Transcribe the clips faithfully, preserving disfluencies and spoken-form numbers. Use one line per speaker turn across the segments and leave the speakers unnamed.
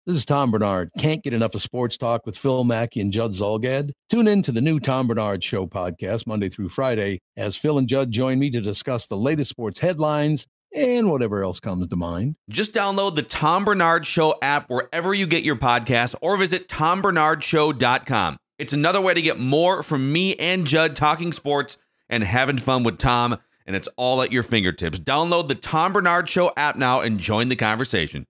This is Tom Bernard. Can't get enough of sports talk with Phil Mackey and Judd Zolgad? Tune in to the new Tom Bernard Show podcast Monday through Friday as Phil and Judd join me to discuss the latest sports headlines and whatever else comes to mind.
Just download the Tom Bernard Show app wherever you get your podcasts or visit tom bernard show dot com. It's another way to get more from me and Judd talking sports and having fun with Tom, and it's all at your fingertips. Download the Tom Bernard Show app now and join the conversation.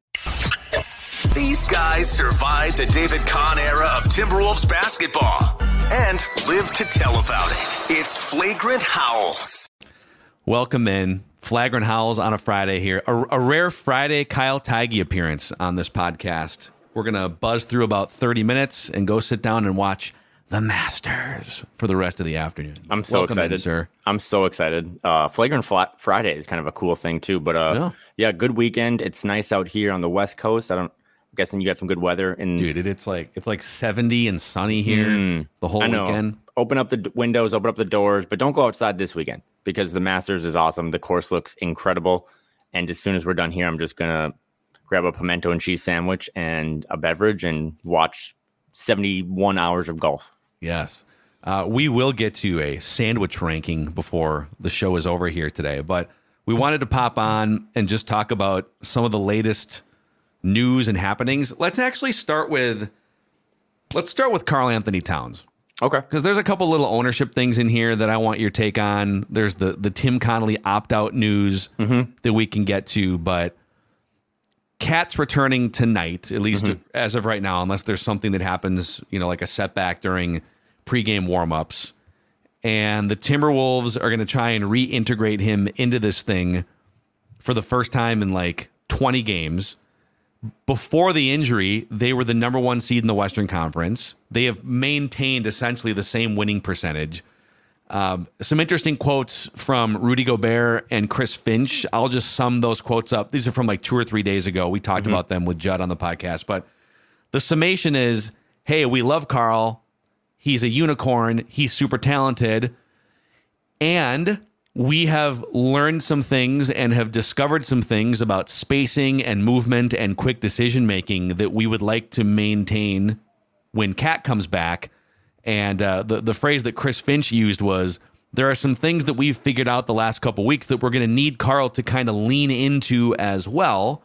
These guys survived the David Kahn era of Timberwolves basketball and live to tell about it. It's Flagrant Howls.
Welcome in. Flagrant Howls on a Friday here. A, a rare Friday Kyle Theige appearance on this podcast. We're going to buzz through about thirty minutes and go sit down and watch the Masters for the rest of the afternoon.
I'm so
Welcome
excited,
in, sir.
I'm so excited. Uh, Flagrant Flat Friday is kind of a cool thing too. But uh, yeah. yeah, good weekend. It's nice out here on the West Coast. I don't. I'm guessing you got some good weather. In
Dude, it, it's like it's like seventy and sunny here mm, the whole
I know.
weekend.
Open up the d- windows, open up the doors, but don't go outside this weekend because the Masters is awesome. The course looks incredible. And as soon as we're done here, I'm just going to grab a pimento and cheese sandwich and a beverage and watch seventy-one hours of golf.
Yes. Uh, we will get to a sandwich ranking before the show is over here today, but we wanted to pop on and just talk about some of the latest news and happenings. Let's actually start with let's start with Karl Anthony Towns.
Okay.
Because there's a couple little ownership things in here that I want your take on. There's the the Tim Connolly opt-out news mm-hmm. that we can get to, but Cat's returning tonight, at least mm-hmm. as of right now, unless there's something that happens, you know, like a setback during pregame warmups. And the Timberwolves are going to try and reintegrate him into this thing for the first time in like twenty games. Before the injury, they were the number one seed in the Western Conference. They have maintained essentially the same winning percentage. Um, some interesting quotes from Rudy Gobert and Chris Finch. I'll just sum those quotes up. These are from like two or three days ago. We talked mm-hmm. about them with Judd on the podcast. But the summation is, hey, we love Karl. He's a unicorn. He's super talented. And we have learned some things and have discovered some things about spacing and movement and quick decision-making that we would like to maintain when Cat comes back. And uh, the, the phrase that Chris Finch used was, there are some things that we've figured out the last couple weeks that we're going to need Karl to kind of lean into as well.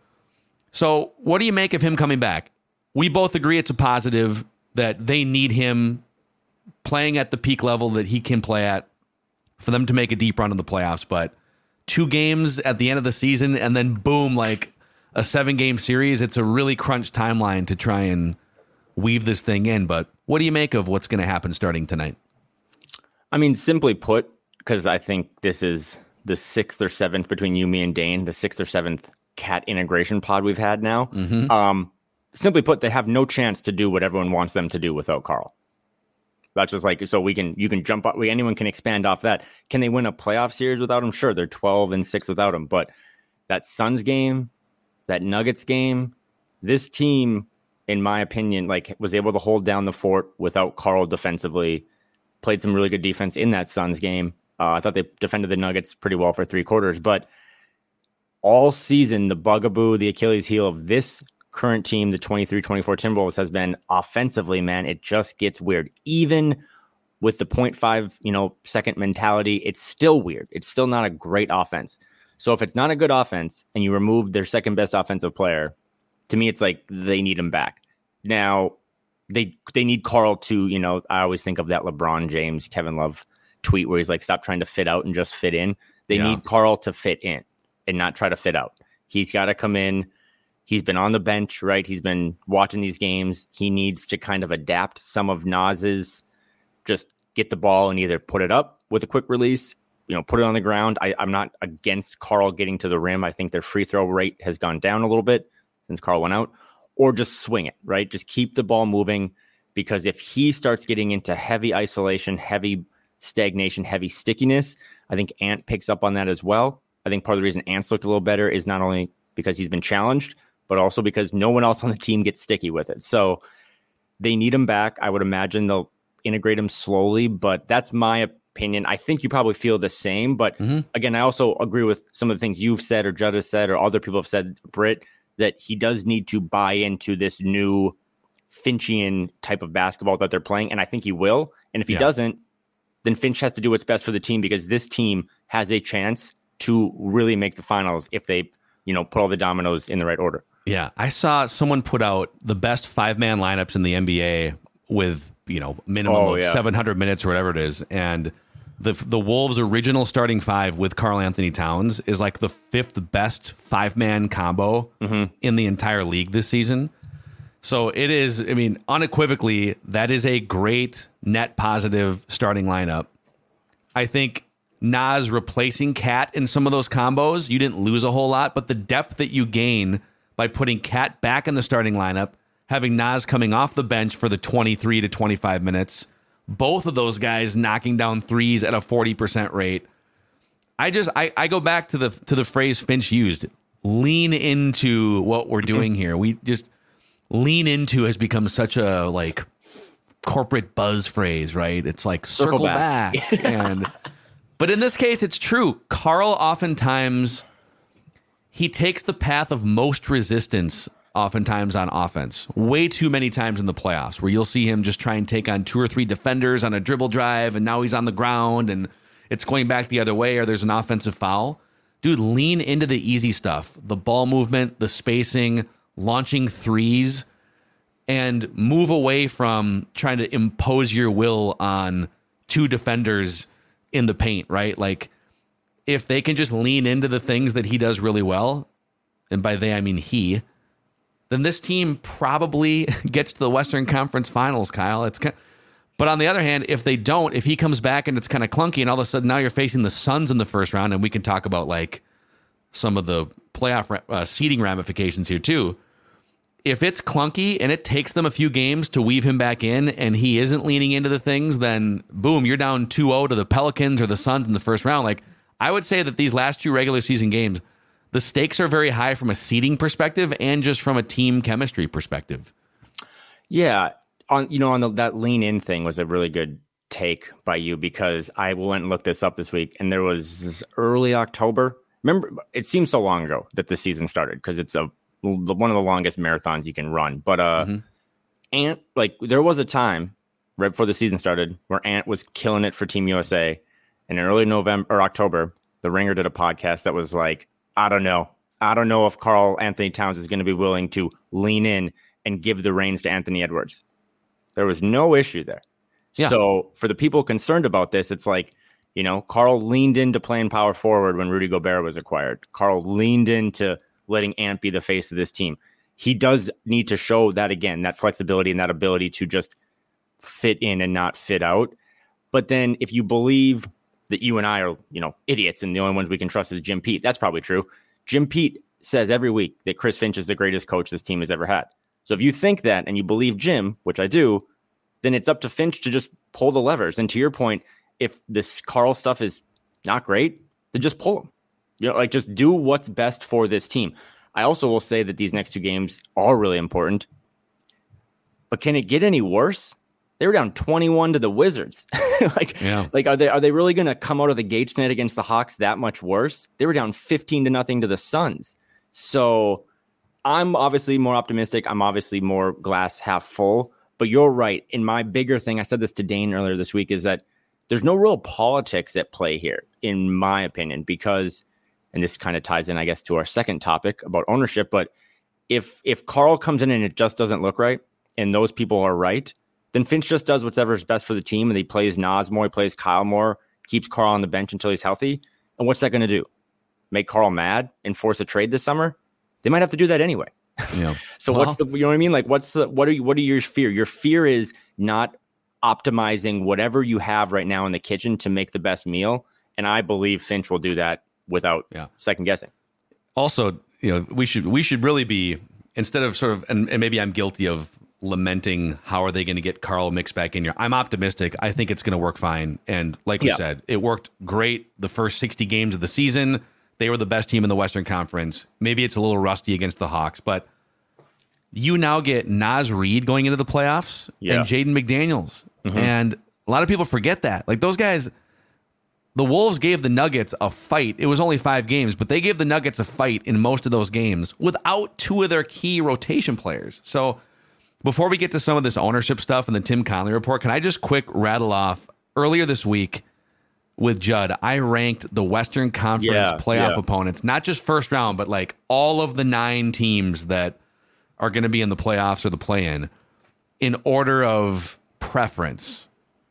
So what do you make of him coming back? We both agree it's a positive that they need him playing at the peak level that he can play at for them to make a deep run in the playoffs. But two games at the end of the season and then boom, like a seven game series. It's a really crunch timeline to try and weave this thing in. But what do you make of what's going to happen starting tonight?
I mean, simply put, because I think this is the sixth or seventh between you, me, and Dane, the sixth or seventh Cat integration pod we've had now. Mm-hmm. Um, simply put, they have no chance to do what everyone wants them to do without Karl. That's just like, so we can, you can jump up, we, anyone can expand off that. Can they win a playoff series without him? Sure, they're twelve and six without him. But that Suns game, that Nuggets game, this team, in my opinion, like was able to hold down the fort without Karl defensively. Played some really good defense in that Suns game. Uh, I thought they defended the Nuggets pretty well for three quarters. But all season, the bugaboo, the Achilles heel of this current team, the twenty-three twenty-four Timberwolves, has been offensively, man, it just gets weird. Even with the point five, you know, second mentality, it's still weird. It's still not a great offense. So if it's not a good offense and you remove their second best offensive player, to me, it's like they need him back. Now, they they need Karl to, you know, I always think of that LeBron James, Kevin Love tweet where he's like, stop trying to fit out and just fit in. They yeah. need Karl to fit in and not try to fit out. He's got to come in. He's been on the bench, right? He's been watching these games. He needs to kind of adapt some of Naz's, just get the ball and either put it up with a quick release, you know, put it on the ground. I, I'm not against Karl getting to the rim. I think their free throw rate has gone down a little bit since Karl went out, or just swing it, right? Just keep the ball moving, because if he starts getting into heavy isolation, heavy stagnation, heavy stickiness, I think Ant picks up on that as well. I think part of the reason Ant's looked a little better is not only because he's been challenged, but also because no one else on the team gets sticky with it. So they need him back. I would imagine they'll integrate him slowly, but that's my opinion. I think you probably feel the same. But mm-hmm. again, I also agree with some of the things you've said or Judd has said or other people have said. Britt, that he does need to buy into this new Finchian type of basketball that they're playing, and I think he will. And if he yeah. doesn't, then Finch has to do what's best for the team, because this team has a chance to really make the finals if they, you know, put all the dominoes in the right order.
Yeah, I saw someone put out the best five-man lineups in the N B A with, you know, minimum oh, of yeah. seven hundred minutes or whatever it is, and the the Wolves' original starting five with Karl Anthony Towns is like the fifth best five-man combo mm-hmm. in the entire league this season. So it is, I mean, unequivocally, that is a great net positive starting lineup. I think Naz replacing Cat in some of those combos, you didn't lose a whole lot, but the depth that you gain by putting Cat back in the starting lineup, having Naz coming off the bench for the twenty-three to twenty-five minutes, both of those guys knocking down threes at a forty percent rate. I just, I, I go back to the to the phrase Finch used, lean into what we're doing here. We just, lean into has become such a like corporate buzz phrase, right? It's like circle, circle back. back. and But in this case, it's true. Karl oftentimes, he takes the path of most resistance oftentimes on offense. Way too many times in the playoffs where you'll see him just try and take on two or three defenders on a dribble drive, and now he's on the ground and it's going back the other way, or there's an offensive foul. Dude, lean into the easy stuff. The ball movement, the spacing, launching threes, and move away from trying to impose your will on two defenders in the paint, right? Like, if they can just lean into the things that he does really well, and by they I mean he, then this team probably gets to the Western Conference Finals, Kyle. It's kind of, but on the other hand, if they don't, if he comes back and it's kind of clunky, and all of a sudden now you're facing the Suns in the first round, and we can talk about like some of the playoff uh, seeding ramifications here too. If it's clunky and it takes them a few games to weave him back in, and he isn't leaning into the things, then boom, you're down two oh to the Pelicans or the Suns in the first round. Like, I would say that these last two regular season games, the stakes are very high from a seeding perspective and just from a team chemistry perspective.
Yeah, on you know on the, that lean in thing was a really good take by you, because I went and looked this up this week, and there was early October. Remember, it seems so long ago that the season started, because it's a one of the longest marathons you can run. But uh, mm-hmm. Ant, like, there was a time right before the season started where Ant was killing it for Team U S A. And in early November or October, The Ringer did a podcast that was like, I don't know. I don't know if Karl Anthony Towns is going to be willing to lean in and give the reins to Anthony Edwards. There was no issue there. Yeah. So for the people concerned about this, it's like, you know, Karl leaned into playing power forward when Rudy Gobert was acquired. Karl leaned into letting Ant be the face of this team. He does need to show that again, that flexibility and that ability to just fit in and not fit out. But then if you believe that you and I are, you know, idiots and the only ones we can trust is Jim Pete, that's probably true. Jim Pete says every week that Chris Finch is the greatest coach this team has ever had. So if you think that and you believe Jim, which I do, then it's up to Finch to just pull the levers. And to your point, if this Karl stuff is not great, then just pull them. You know, like, just do what's best for this team. I also will say that these next two games are really important. But can it get any worse? They were down twenty-one to the Wizards. like, yeah. like, are they are they really going to come out of the gates tonight against the Hawks that much worse? They were down fifteen to nothing to the Suns. So I'm obviously more optimistic. I'm obviously more glass half full. But you're right. In my bigger thing, I said this to Dane earlier this week, is that there's no real politics at play here, in my opinion, because, and this kind of ties in, I guess, to our second topic about ownership. But if if Karl comes in and it just doesn't look right, and those people are right, then Finch just does whatever's best for the team, and he plays Naz more, he plays Kyle more, keeps Karl on the bench until he's healthy. And what's that going to do? Make Karl mad and force a trade this summer? They might have to do that anyway. Yeah. so well, what's the, you know what I mean? Like, what's the, what are you, what are your fear? Your fear is not optimizing whatever you have right now in the kitchen to make the best meal. And I believe Finch will do that without yeah. second guessing.
Also, you know, we should, we should really be, instead of sort of, and, and maybe I'm guilty of lamenting how are they going to get Karl mixed back in here. I'm optimistic. I think it's going to work fine. And like we yeah. said, it worked great the first sixty games of the season. They were the best team in the Western Conference. Maybe it's a little rusty against the Hawks, but you now get Naz Reid going into the playoffs yeah. and Jaden McDaniels. Mm-hmm. And a lot of people forget that. Like, those guys, the Wolves gave the Nuggets a fight. It was only five games, but they gave the Nuggets a fight in most of those games without two of their key rotation players. So before we get to some of this ownership stuff and the Tim Connelly report, can I just quick rattle off earlier this week with Judd, I ranked the Western Conference
yeah,
playoff
yeah.
opponents, not just first round, but like all of the nine teams that are going to be in the playoffs or the play-in in order of preference.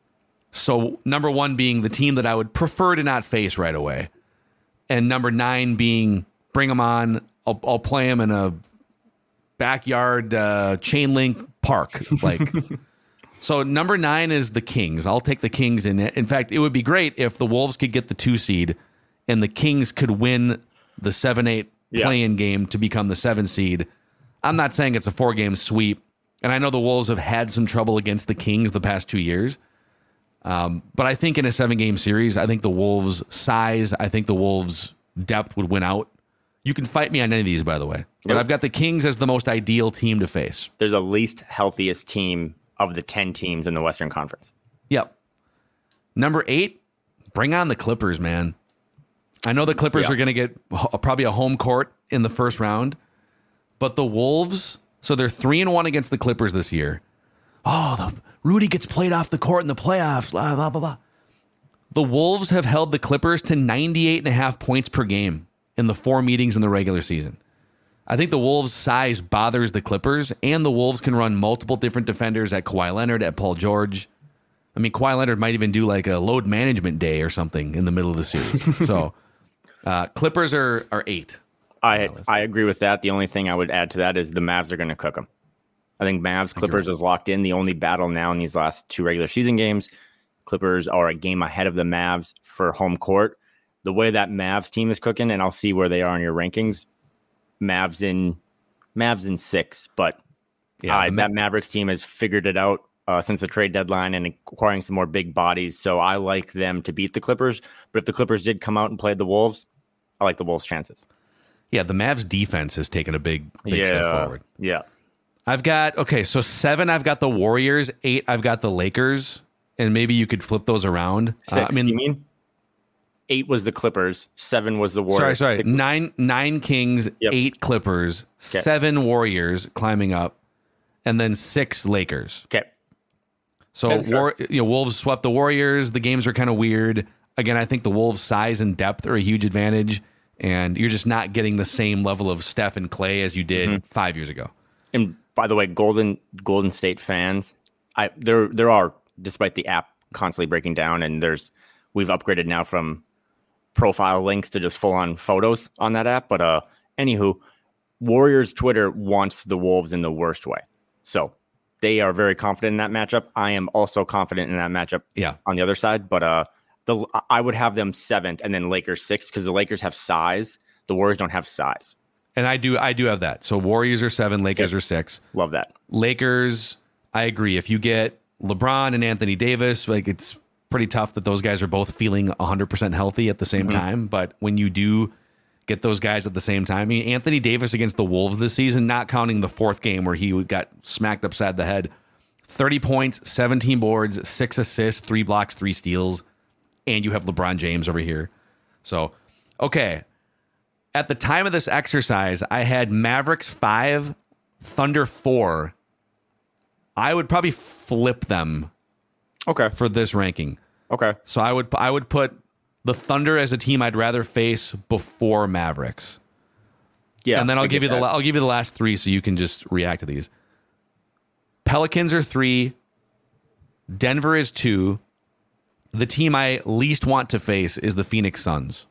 So number one being the team that I would prefer to not face right away. And number nine being bring them on. I'll, I'll play them in a backyard uh, chain link park. Like, so number nine is the Kings. I'll take the Kings in it. In fact, it would be great if the Wolves could get the two seed and the Kings could win the seven eight
yeah.
play-in game to become the seven seed. I'm not saying it's a four game sweep. And I know the Wolves have had some trouble against the Kings the past two years. Um, but I think in a seven game series, I think the Wolves' size, I think the Wolves' depth would win out. You can fight me on any of these, by the way. But yep. I've got the Kings as the most ideal team to face.
They're the least healthiest team of the ten teams in the Western Conference.
Yep. Number eight, bring on the Clippers, man. I know the Clippers yep. are going to get probably a home court in the first round. But the Wolves, so they're three and one against the Clippers this year. Oh, the, Rudy gets played off the court in the playoffs. Blah, blah, blah, blah. The Wolves have held the Clippers to ninety-eight and a half points per game in the four meetings in the regular season. I think the Wolves' size bothers the Clippers, and the Wolves can run multiple different defenders at Kawhi Leonard, at Paul George. I mean, Kawhi Leonard might even do like a load management day or something in the middle of the series. so uh, Clippers are are eight.
I I agree with that. The only thing I would add to that is the Mavs are going to cook them. I think Mavs Clippers is locked in. The only battle now in these last two regular season games, Clippers are a game ahead of the Mavs for home court. The way that Mavs team is cooking, and I'll see where they are in your rankings. Mavs in Mavs in six, but yeah, uh, that Mavericks team has figured it out uh, since the trade deadline and acquiring some more big bodies. So I like them to beat the Clippers. But if the Clippers did come out and play the Wolves, I like the Wolves' chances.
Yeah, the Mavs defense has taken a big, big
yeah,
step forward.
Yeah.
I've got, okay, so seven, I've got the Warriors. Eight, I've got the Lakers. And maybe you could flip those around.
Six,
uh, I mean,
you mean? Eight was the Clippers. Seven was the Warriors.
Sorry, sorry.
Six,
nine, nine Kings, yep. eight Clippers, okay. seven Warriors climbing up, and then six Lakers.
Okay.
So War, you know, Wolves swept the Warriors. The games are kind of weird. Again, I think the Wolves' size and depth are a huge advantage, and you're just not getting the same level of Steph and Clay as you did mm-hmm. five years ago.
And by the way, Golden Golden State fans, I there there are, despite the app constantly breaking down, and there's we've upgraded now from profile links to just full on photos on that app. But uh, anywho, Warriors Twitter wants the Wolves in the worst way, so they are very confident in that matchup. I am also confident in that matchup.
Yeah. On
the other side, but uh, the I would have them seventh, and then Lakers sixth because the Lakers have size. The Warriors don't have size.
And I do, I do have that. So Warriors are seven, Lakers yep. are six.
Love that.
Lakers, I agree. If you get LeBron and Anthony Davis, like it's pretty tough that those guys are both feeling one hundred percent healthy at the same mm-hmm. time. But when you do get those guys at the same time, I mean, Anthony Davis against the Wolves this season, not counting the fourth game where he got smacked upside the head, thirty points, seventeen boards, six assists, three blocks, three steals, and you have LeBron James over here. So, okay. At the time of this exercise, I had Mavericks five, Thunder four. I would probably flip them.
Okay.
For this ranking.
Okay.
So I would I would put the Thunder as a team I'd rather face before Mavericks. Yeah. And then I'll give you the I'll give you the last three so you can just react to these. Pelicans are three. Denver is two. The team I least want to face is the Phoenix Suns.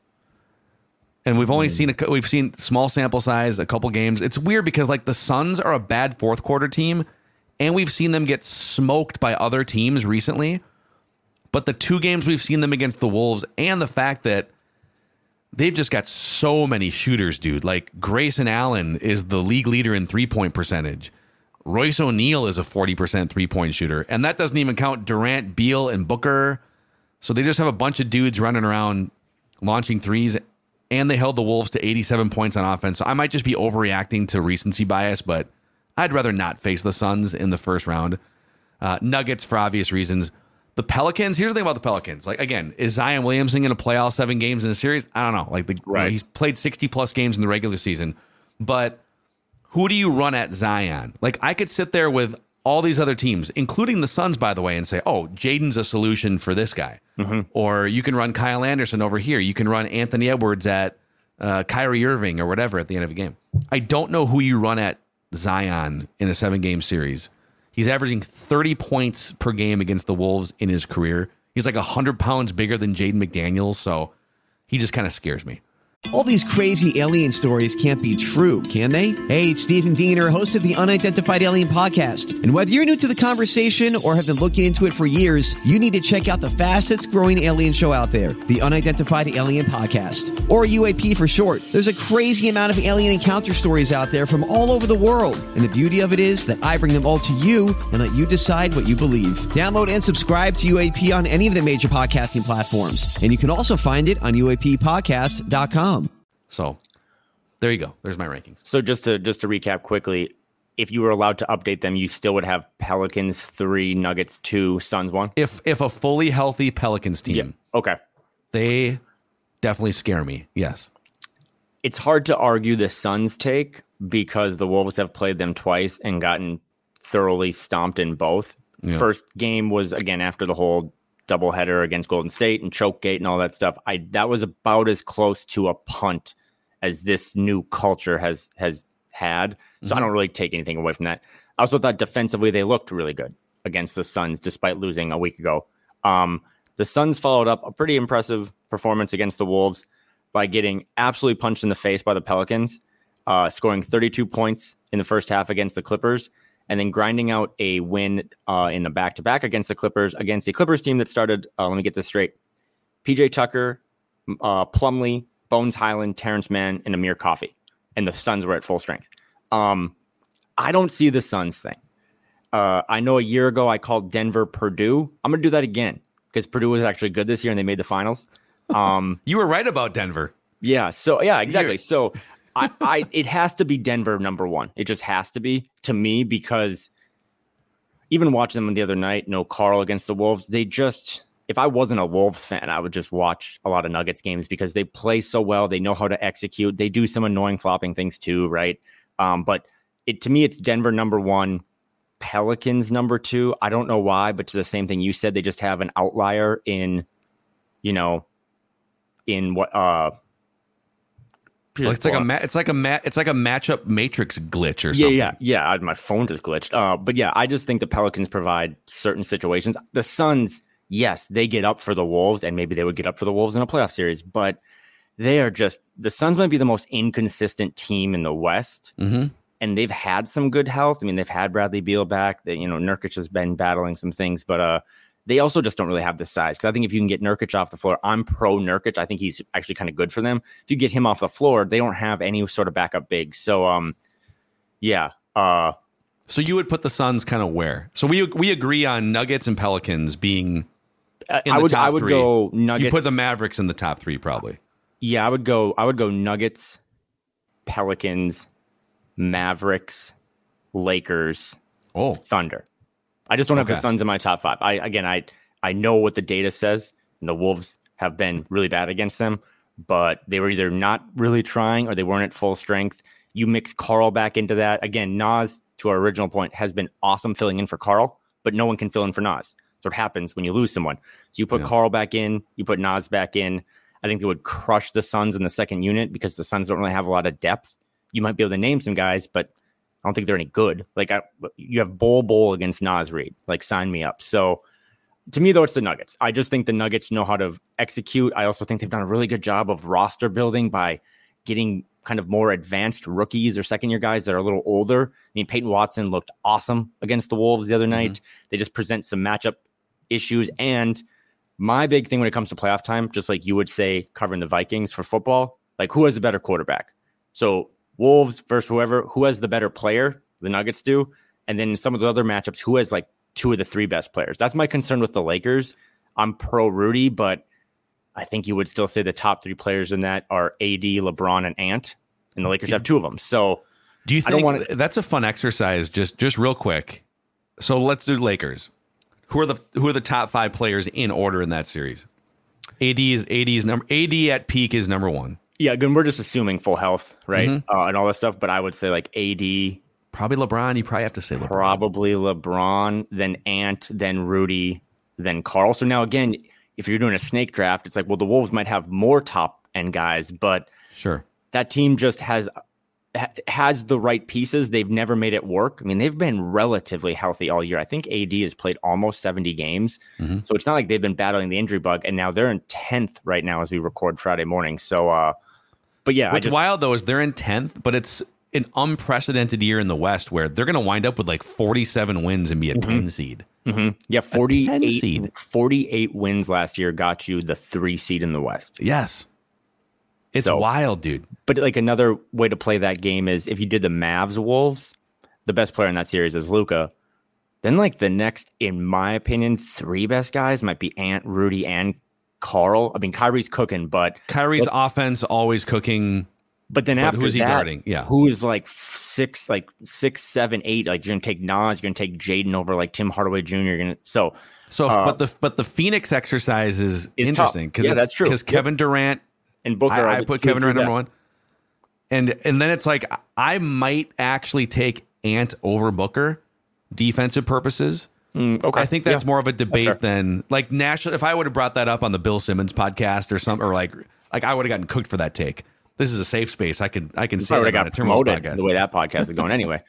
And we've only mm. seen a, we've seen small sample size, a couple games. It's weird because like the Suns are a bad fourth quarter team, and we've seen them get smoked by other teams recently. But the two games we've seen them against the Wolves, and the fact that they've just got so many shooters, dude. Like Grayson Allen is the league leader in three point percentage. Royce O'Neal is a forty percent three point shooter, and that doesn't even count Durant, Beal, and Booker. So they just have a bunch of dudes running around launching threes. And they held the Wolves to eighty-seven points on offense. So I might just be overreacting to recency bias, but I'd rather not face the Suns in the first round. Uh, Nuggets, for obvious reasons. The Pelicans, here's the thing about the Pelicans. Like, again, is Zion Williamson going to play all seven games in a series? I don't know. Like, the, right. you know, he's played sixty plus games in the regular season. But who do you run at Zion? Like, I could sit there with all these other teams, including the Suns, by the way, and say, oh, Jaden's a solution for this guy. Mm-hmm. Or you can run Kyle Anderson over here. You can run Anthony Edwards at uh, Kyrie Irving or whatever at the end of a game. I don't know who you run at Zion in a seven-game series. He's averaging thirty points per game against the Wolves in his career. He's like one hundred pounds bigger than Jaden McDaniels, so he just kind of scares me.
All these crazy alien stories can't be true, can they? Hey, it's Stephen Diener, host of the Unidentified Alien Podcast. And whether you're new to the conversation or have been looking into it for years, you need to check out the fastest growing alien show out there, the Unidentified Alien Podcast, or U A P for short. There's a crazy amount of alien encounter stories out there from all over the world. And the beauty of it is that I bring them all to you and let you decide what you believe. Download and subscribe to U A P on any of the major podcasting platforms. And you can also find it on U A P podcast dot com.
So there you go. There's my rankings.
So just to just to recap quickly, if you were allowed to update them, you still would have Pelicans three, Nuggets two, Suns one?
If if a fully healthy Pelicans team.
Yeah. Okay.
They definitely scare me. Yes.
It's hard to argue the Suns take because the Wolves have played them twice and gotten thoroughly stomped in both. Yeah. First game was, again, after the whole doubleheader against Golden State and Chokegate and all that stuff. I that was about as close to a punt as this new culture has has had. So mm-hmm. I don't really take anything away from that. I also thought defensively they looked really good against the Suns despite losing a week ago. Um, the Suns followed up a pretty impressive performance against the Wolves by getting absolutely punched in the face by the Pelicans, uh, scoring thirty-two points in the first half against the Clippers, and then grinding out a win uh, in the back-to-back against the Clippers, against a Clippers team that started, uh, let me get this straight, P J Tucker, uh, Plumlee, Bones Highland, Terrence Mann, and Amir Coffey. And the Suns were at full strength. Um, I don't see the Suns thing. Uh, I know a year ago I called Denver Purdue. I'm going to do that again because Purdue was actually good this year and they made the finals. Um,
you were right about Denver.
Yeah. So, yeah, exactly. You're... So, I, I, it has to be Denver number one. It just has to be to me because even watching them the other night, no Carl against the Wolves, they just, if I wasn't a Wolves fan, I would just watch a lot of Nuggets games because they play so well. They know how to execute. They do some annoying flopping things too, right? Um, but it to me, it's Denver number one, Pelicans number two. I don't know why, but to the same thing you said, they just have an outlier in, you know, in what, uh,
Well, it's like a ma- it's like a ma- it's like a matchup matrix glitch or something.
Yeah, yeah, yeah. My phone just glitched. Uh, but yeah, I just think the Pelicans provide certain situations. The Suns, yes, they get up for the Wolves, and maybe they would get up for the Wolves in a playoff series. But they are just the Suns might be the most inconsistent team in the West, mm-hmm. and they've had some good health. I mean, they've had Bradley Beal back. They, you know, Nurkic has been battling some things, but uh. They also just don't really have the size because I think if you can get Nurkic off the floor, I'm pro Nurkic. I think he's actually kind of good for them. If you get him off the floor, they don't have any sort of backup big. So, um, yeah. Uh,
so you would put the Suns kind of where? So we we agree on Nuggets and Pelicans being in the
I would
top
I would
three.
go Nuggets.
You put the Mavericks in the top three probably.
Yeah, I would go. I would go Nuggets, Pelicans, Mavericks, Lakers,
oh,
Thunder. I just don't have
okay.
the Suns in my top five. I again, I I know what the data says, and the Wolves have been really bad against them, but they were either not really trying or they weren't at full strength. You mix Carl back into that. Again, Naz, to our original point, has been awesome filling in for Carl, but no one can fill in for Naz. That's what happens when you lose someone. So you put yeah. Carl back in, you put Naz back in. I think they would crush the Suns in the second unit because the Suns don't really have a lot of depth. You might be able to name some guys, but I don't think they're any good. Like I, you have Bol Bol against Naz Reid. Like sign me up. So to me, though, it's the Nuggets. I just think the Nuggets know how to execute. I also think they've done a really good job of roster building by getting kind of more advanced rookies or second year guys that are a little older. I mean, Peyton Watson looked awesome against the Wolves the other night. Mm-hmm. They just present some matchup issues. And my big thing when it comes to playoff time, just like you would say covering the Vikings for football, like who has the better quarterback? So Wolves versus whoever, who has the better player? The Nuggets do. And then some of the other matchups, who has like two of the three best players? That's my concern with the Lakers. I'm pro Rudy, but I think you would still say the top three players in that are A D, LeBron, and Ant. And the Lakers have two of them. So
do you think I don't wanna... that's a fun exercise? Just, just real quick. So let's do Lakers. Who are the who are the top five players in order in that series? A D is A D is number A D at peak is number one.
Yeah, again, we're just assuming full health, right? Mm-hmm. Uh, and all this stuff. But I would say like A D,
probably LeBron. You probably have to say LeBron.
Probably LeBron, then Ant, then Rudy, then Karl. So now again, if you're doing a snake draft, it's like, well, the Wolves might have more top end guys, but
sure,
that team just has has the right pieces. They've never made it work. I mean, they've been relatively healthy all year. I think A D has played almost seventy games. Mm-hmm. So it's not like they've been battling the injury bug. And now they're in tenth right now as we record Friday morning. So, uh, but yeah.
What's
just,
wild, though, is they're in tenth, but it's an unprecedented year in the West where they're going to wind up with like forty-seven wins and be a mm-hmm. ten seed.
Mm-hmm. Yeah, forty-eight, seed. forty-eight wins last year got you the three seed in the West.
Yes. It's so wild, dude.
But like another way to play that game is if you did the Mavs Wolves, the best player in that series is Luka. Then like the next, in my opinion, three best guys might be Ant, Rudy, and Karl. I mean, Kyrie's cooking, but
Kyrie's
but,
offense always cooking.
But then
but
after
who's he
that,
guarding? Yeah,
who is like six, like six, seven, eight? Like you're gonna take Nas, you're gonna take Jaden over like Tim Hardaway Junior You're gonna so
so.
Uh,
but the but the Phoenix exercise is interesting because
yeah, that's true.
Because Kevin
yep.
Durant.
And Booker,
I, I put Kevin Durant number one, and and then it's like I might actually take Ant over Booker, defensive purposes.
Mm, okay,
I think that's
yeah.
more of a debate than like national. If I would have brought that up on the Bill Simmons podcast or something, or like like I would have gotten cooked for that take. This is a safe space. I could I can
you
say that
got
on a
promoted
podcast.
The way that podcast is going, anyway.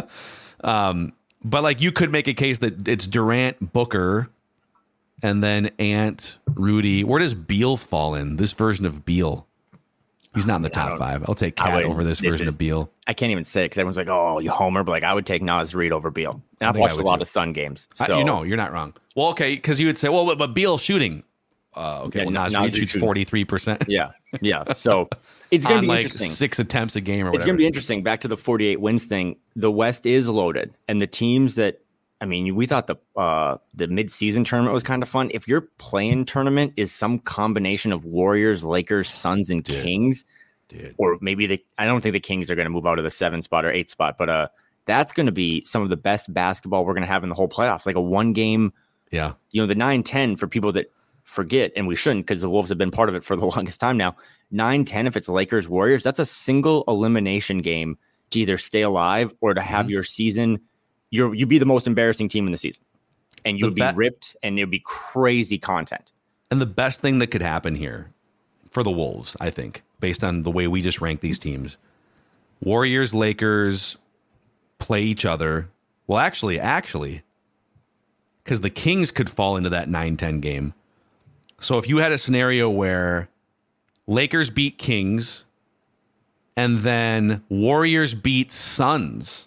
um, but like you could make a case that it's Durant, Booker. And then Ant, Rudy. Where does Beal fall in? This version of Beal. He's not in the top five. I'll take Cat over this, this version is, of Beal.
I can't even say it because everyone's like, oh, you homer. But like, I would take Naz Reid over Beal. And I've watched a lot too. of Sun games. So.
I, you know, you're not wrong. Well, okay, because you would say, well, but, but Beal shooting. Uh, okay, yeah, well, Naz Reid shoots forty-three percent.
Yeah, yeah. So it's going to be
like
interesting.
Six attempts a game or whatever.
It's going to be interesting. Back to the forty-eight wins thing. The West is loaded. And the teams that, I mean, we thought the uh, the mid-season tournament was kind of fun. If your play-in tournament is some combination of Warriors, Lakers, Suns, and Dude. Kings, Dude. or maybe the I don't think the Kings are going to move out of the seven spot or eight spot, but uh, that's going to be some of the best basketball we're going to have in the whole playoffs. Like a one-game,
yeah,
you know, the nine ten for people that forget, and we shouldn't because the Wolves have been part of it for the longest time now. nine ten, if it's Lakers, Warriors, that's a single elimination game to either stay alive or to have mm-hmm. your season. You're, you'd be the most embarrassing team in the season, and you would be ripped, and it would be crazy content.
And the best thing that could happen here for the Wolves, I think, based on the way we just rank these teams, Warriors, Lakers play each other. Well, actually, actually, because the Kings could fall into that nine ten game. So if you had a scenario where Lakers beat Kings, and then Warriors beat Suns.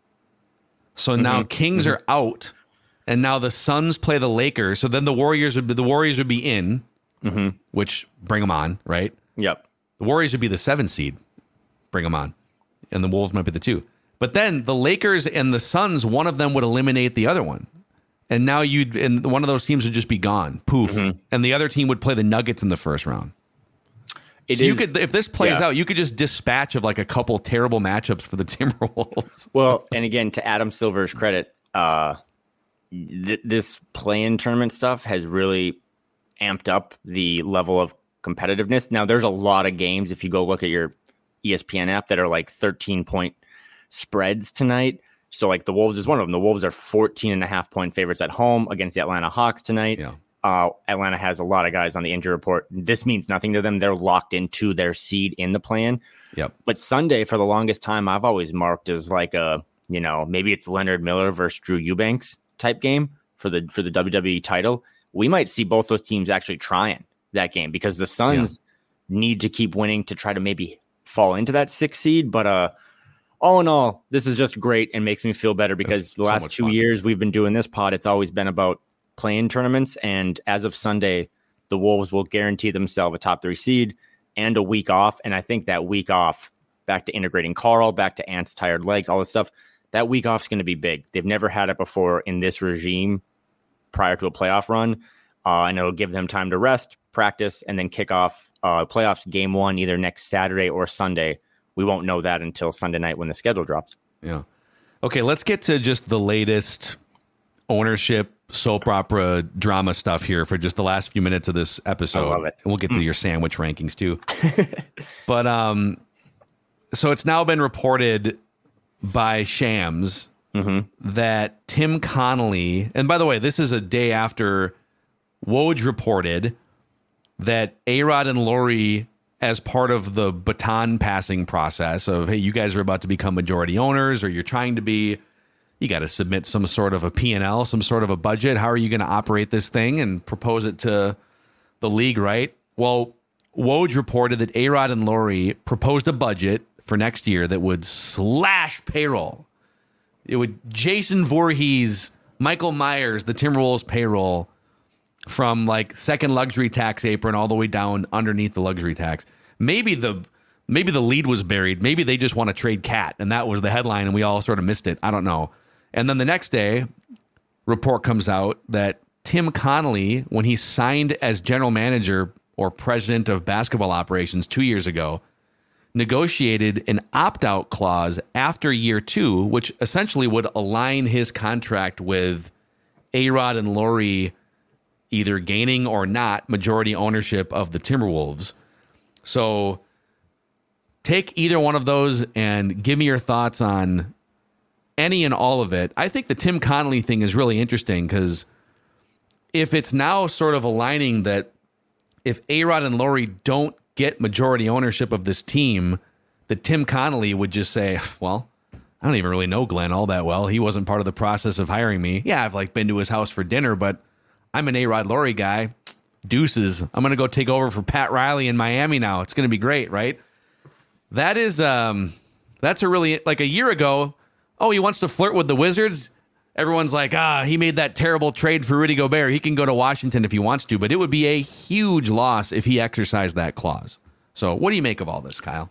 So now mm-hmm. Kings mm-hmm. are out, and now the Suns play the Lakers. So then the Warriors would be, the Warriors would be in,
mm-hmm.
which bring them on, right?
Yep.
The Warriors would be the seven seed, bring them on, and the Wolves might be the two. But then the Lakers and the Suns, one of them would eliminate the other one, and now you'd and one of those teams would just be gone, poof, mm-hmm. and the other team would play the Nuggets in the first round. It so is, you could, if this plays yeah. out, you could just dispatch of like a couple terrible matchups for the Timberwolves.
Well, and again, to Adam Silver's credit, uh, th- this play-in tournament stuff has really amped up the level of competitiveness. Now, there's a lot of games, if you go look at your E S P N app, that are like thirteen-point spreads tonight. So like the Wolves is one of them. The Wolves are fourteen and a half point favorites at home against the Atlanta Hawks tonight.
Yeah.
Uh, Atlanta has a lot of guys on the injury report. This means nothing to them. They're locked into their seed in the plan.
Yep.
But Sunday, for the longest time, I've always marked as like a, you know, maybe it's Leonard Miller versus Drew Eubanks type game for the for the W W E title. We might see both those teams actually trying that game because the Suns yeah. need to keep winning to try to maybe fall into that sixth seed. But uh, all in all, this is just great and makes me feel better because That's the last so two fun. years we've been doing this pod, it's always been about play-in tournaments, and as of Sunday, the Wolves will guarantee themselves a top three seed and a week off. And I think that week off, back to integrating Karl, back to Ant's tired legs, all this stuff, that week off is going to be big. They've never had it before in this regime prior to a playoff run, uh, and it'll give them time to rest, practice, and then kick off uh, playoffs game one either next Saturday or Sunday. We won't know that until Sunday night when the schedule drops.
Yeah. Okay, let's get to just the latest ownership, soap opera, drama stuff here for just the last few minutes of this episode.
I love it.
And we'll get to your sandwich rankings too. But um, so it's now been reported by Shams mm-hmm. that Tim Connolly, and by the way, this is a day after Woj reported that A-Rod and Lori, as part of the baton passing process of, hey, you guys are about to become majority owners, or you're trying to be, you got to submit some sort of a P and L, some sort of a budget. How are you going to operate this thing and propose it to the league, right? Well, Woj reported that A-Rod and Lori proposed a budget for next year that would slash payroll. It would Jason Voorhees, Michael Myers, the Timberwolves payroll from like second luxury tax apron all the way down underneath the luxury tax. Maybe the maybe the lead was buried. Maybe they just want to trade Cat, and that was the headline, and we all sort of missed it. I don't know. And then the next day, report comes out that Tim Connolly, when he signed as general manager or president of basketball operations two years ago, negotiated an opt-out clause after year two, which essentially would align his contract with A-Rod and Lori either gaining or not majority ownership of the Timberwolves. So take either one of those and give me your thoughts on any and all of it. I think the Tim Connolly thing is really interesting because if it's now sort of aligning that if A-Rod and Lori don't get majority ownership of this team, that Tim Connolly would just say, well, I don't even really know Glenn all that well. He wasn't part of the process of hiring me. Yeah, I've like been to his house for dinner, but I'm an A-Rod Lori guy. Deuces. I'm going to go take over for Pat Riley in Miami now. It's going to be great, right? That is, um, that's a really, like a year ago, oh, he wants to flirt with the Wizards. Everyone's like, ah, he made that terrible trade for Rudy Gobert. He can go to Washington if he wants to, but it would be a huge loss if he exercised that clause. So what do you make of all this, Kyle?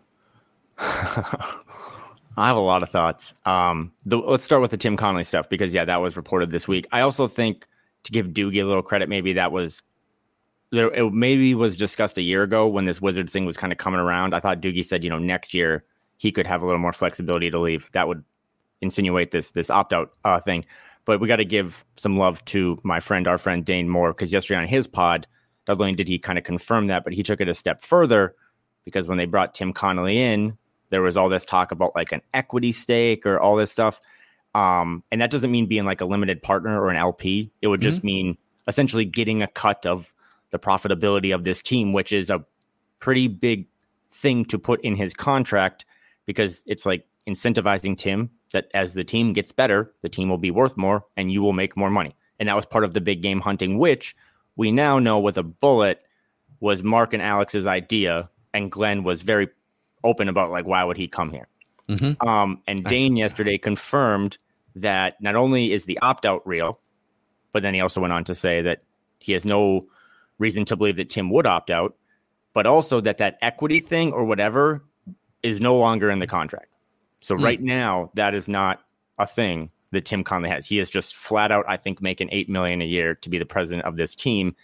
I have a lot of thoughts. Um, the, let's start with the Tim Connolly stuff because, yeah, that was reported this week. I also think to give Doogie a little credit, maybe that was there. It maybe was discussed a year ago when this Wizards thing was kind of coming around. I thought Doogie said, you know, next year he could have a little more flexibility to leave. That would insinuate this this opt-out uh, thing. But we got to give some love to my friend, our friend Dane Moore, because yesterday on his pod, not only did he kind of confirm that, but he took it a step further because when they brought Tim Connolly in, there was all this talk about like an equity stake or all this stuff. Um, and that doesn't mean being like a limited partner or an L P. It would just mm-hmm. mean essentially getting a cut of the profitability of this team, which is a pretty big thing to put in his contract because it's like incentivizing Tim that as the team gets better, the team will be worth more and you will make more money. And that was part of the big game hunting, which we now know with a bullet was Mark and Alex's idea. And Glenn was very open about like, why would he come here? Mm-hmm. Um, and Dane yesterday confirmed that not only is the opt-out real, but then he also went on to say that he has no reason to believe that Tim would opt out, but also that that equity thing or whatever is no longer in the contract. So mm. right now, that is not a thing that Tim Connolly has. He is just flat out, I think, making eight million dollars a year to be the president of this team.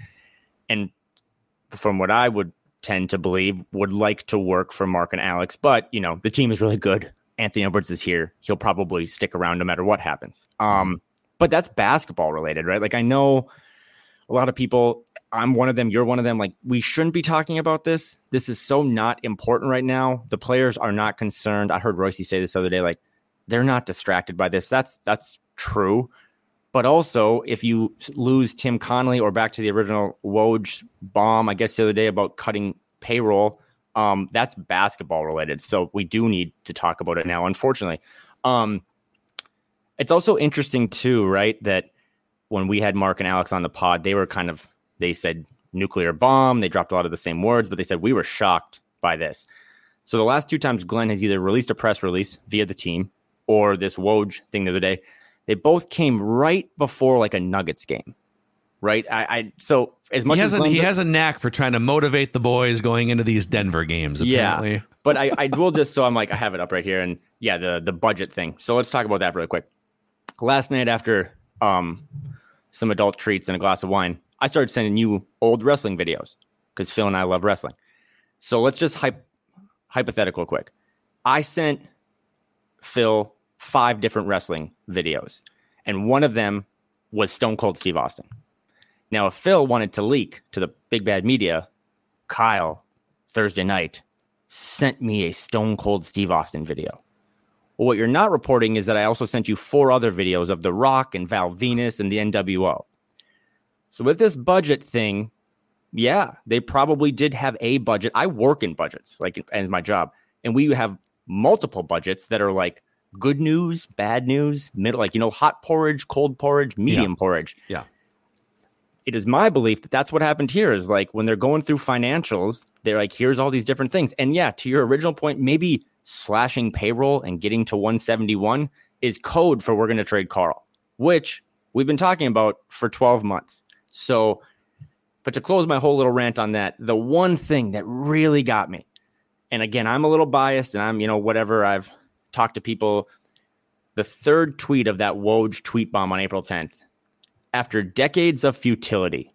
And from what I would tend to believe, would like to work for Mark and Alex, but you know, the team is really good. Anthony Edwards is here. He'll probably stick around no matter what happens. Um, but that's basketball related, right? Like I know a lot of people, I'm one of them, you're one of them. Like we shouldn't be talking about this. This is so not important right now. The players are not concerned. I heard Royce say this the other day, like they're not distracted by this. That's, that's true. But also if you lose Tim Connolly or back to the original Woj bomb, I guess the other day about cutting payroll, um, that's basketball related. So we do need to talk about it now, unfortunately. Um, it's also interesting too, right? That when we had Mark and Alex on the pod, they were kind of, they said nuclear bomb. They dropped a lot of the same words, but they said we were shocked by this. So the last two times Glenn has either released a press release via the team or this Woj thing the other day, they both came right before like a Nuggets game, right? I, I so as much
he has
as
a, he
does,
has a knack for trying to motivate the boys going into these Denver games. Apparently.
Yeah, but I, I will just so I'm like I have it up right here, and yeah, the the budget thing. So let's talk about that really quick. Last night after um some adult treats and a glass of wine, I started sending you old wrestling videos because Phil and I love wrestling. So let's just hype, hypothetical quick. I sent Phil five different wrestling videos, and one of them was Stone Cold Steve Austin. Now, if Phil wanted to leak to the big bad media, Kyle, Thursday night, sent me a Stone Cold Steve Austin video. Well, what you're not reporting is that I also sent you four other videos of The Rock and Val Venus and the N W O. So with this budget thing, yeah, they probably did have a budget. I work in budgets, like as my job, and we have multiple budgets that are like good news, bad news, middle, like, you know, hot porridge, cold porridge, medium
yeah.
porridge.
Yeah.
It is my belief that that's what happened here is like when they're going through financials, they're like, here's all these different things. And yeah, to your original point, maybe slashing payroll and getting to one seventy-one is code for we're going to trade Carl, which we've been talking about for twelve months. So, but to close my whole little rant on that, the one thing that really got me, and again, I'm a little biased and I'm, you know, whatever, I've talked to people, the third tweet of that Woj tweet bomb on April tenth, after decades of futility.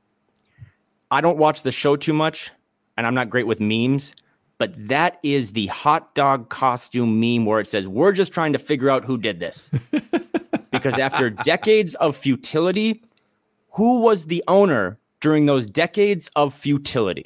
I don't watch the show too much, and I'm not great with memes, but that is the hot dog costume meme where it says, we're just trying to figure out who did this. Because after decades of futility, who was the owner during those decades of futility?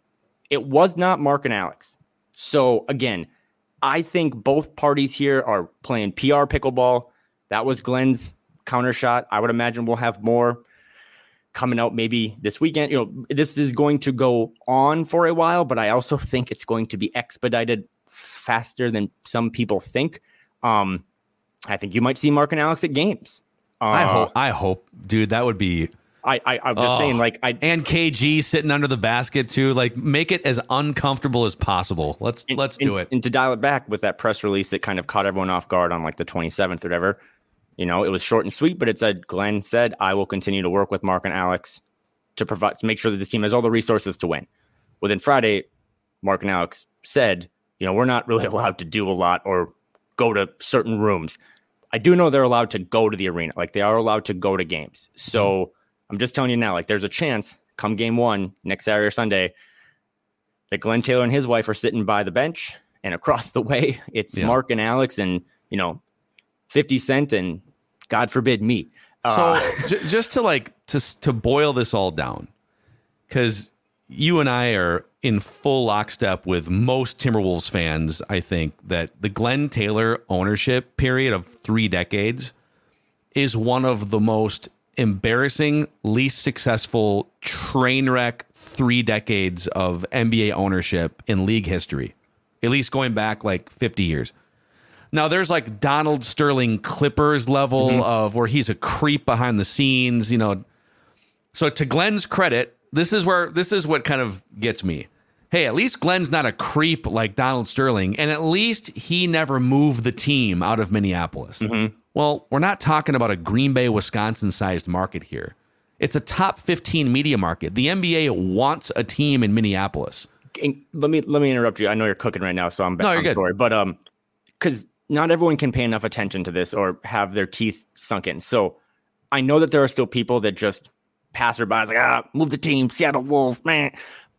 It was not Mark and Alex. So again, I think both parties here are playing P R pickleball. That was Glenn's counter shot. I would imagine we'll have more coming out maybe this weekend. You know, this is going to go on for a while, but I also think it's going to be expedited faster than some people think. Um, I think you might see Mark and Alex at games. Uh,
I hope, I hope, dude, that would be.
I, I, I'm just
oh.
saying, like, I
and K G sitting under the basket too. Like, make it as uncomfortable as possible. Let's
and,
let's
and,
do it.
And to dial it back with that press release that kind of caught everyone off guard on like the twenty-seventh or whatever. You know, it was short and sweet, but it said, Glenn said, I will continue to work with Mark and Alex to provide to make sure that this team has all the resources to win. Well, then Friday, Mark and Alex said, you know, we're not really allowed to do a lot or go to certain rooms. I do know they're allowed to go to the arena. Like, they are allowed to go to games. So mm-hmm. I'm just telling you now, like, there's a chance come game one next Saturday or Sunday that Glenn Taylor and his wife are sitting by the bench, and across the way, it's yeah. Mark and Alex and, you know, fifty Cent and, God forbid, me.
So
uh,
j- just to like to to boil this all down, because you and I are in full lockstep with most Timberwolves fans. I think that the Glenn Taylor ownership period of three decades is one of the most embarrassing, least successful train wreck three decades of N B A ownership in league history, at least going back like fifty years. Now, there's like Donald Sterling Clippers level mm-hmm. of where he's a creep behind the scenes, you know. So to Glenn's credit, this is where this is what kind of gets me. Hey, at least Glenn's not a creep like Donald Sterling, and at least he never moved the team out of Minneapolis. Mm-hmm. Well, we're not talking about a Green Bay, Wisconsin-sized market here. It's a top fifteen media market. The N B A wants a team in Minneapolis.
And let me let me interrupt you. I know you're cooking right now, so I'm
no, you're
I'm
good.
Sorry, but um, because not everyone can pay enough attention to this or have their teeth sunk in. So I know that there are still people that just passerbys like, ah, move the team, Seattle Wolves, man.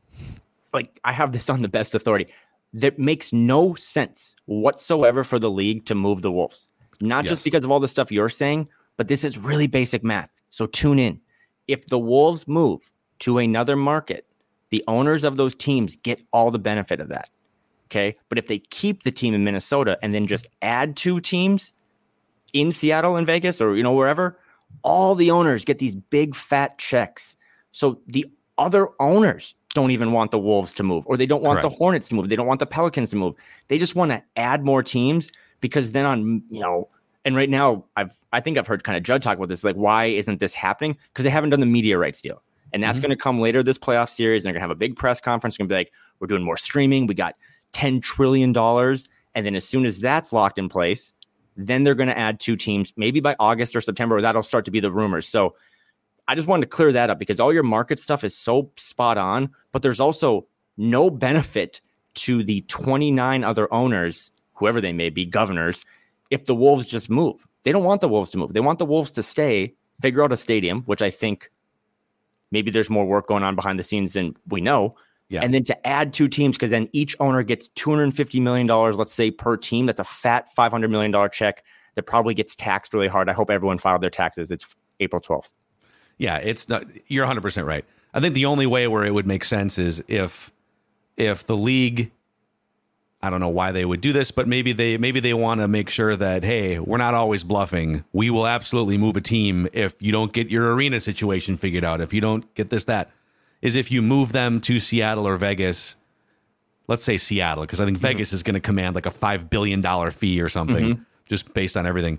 Like, I have this on the best authority. That makes no sense whatsoever for the league to move the Wolves. Not yes. just because of all the stuff you're saying, but this is really basic math. So tune in. If the Wolves move to another market, the owners of those teams get all the benefit of that. Okay. But if they keep the team in Minnesota and then just add two teams in Seattle and Vegas or, you know, wherever, all the owners get these big fat checks. So the other owners don't even want the Wolves to move, or they don't want Correct. the Hornets to move. They don't want the Pelicans to move. They just want to add more teams because then on, you know, and right now I've, I think I've heard kind of Judd talk about this. Like, why isn't this happening? Because they haven't done the media rights deal. And that's mm-hmm. going to come later this playoff series. And they're going to have a big press conference. Going to be like, we're doing more streaming. We got ten trillion dollars. And then as soon as that's locked in place, then they're going to add two teams, maybe by August or September. That'll start to be the rumors. So I just wanted to clear that up because all your market stuff is so spot on, but there's also no benefit to the twenty-nine other owners, whoever they may be, governors, if the Wolves just move. They don't want the Wolves to move. They want the Wolves to stay, figure out a stadium, which I think maybe there's more work going on behind the scenes than we know. Yeah. And then to add two teams, because then each owner gets two hundred fifty million dollars, let's say, per team. That's a fat five hundred million dollars check that probably gets taxed really hard. I hope everyone filed their taxes. It's April twelfth.
Yeah, it's not, you're one hundred percent right. I think the only way where it would make sense is if if the league, I don't know why they would do this, but maybe they maybe they want to make sure that, hey, we're not always bluffing. We will absolutely move a team if you don't get your arena situation figured out, if you don't get this, that, is if you move them to Seattle or Vegas. Let's say Seattle, because I think mm-hmm. Vegas is going to command like a five billion dollars fee or something, mm-hmm. just based on everything.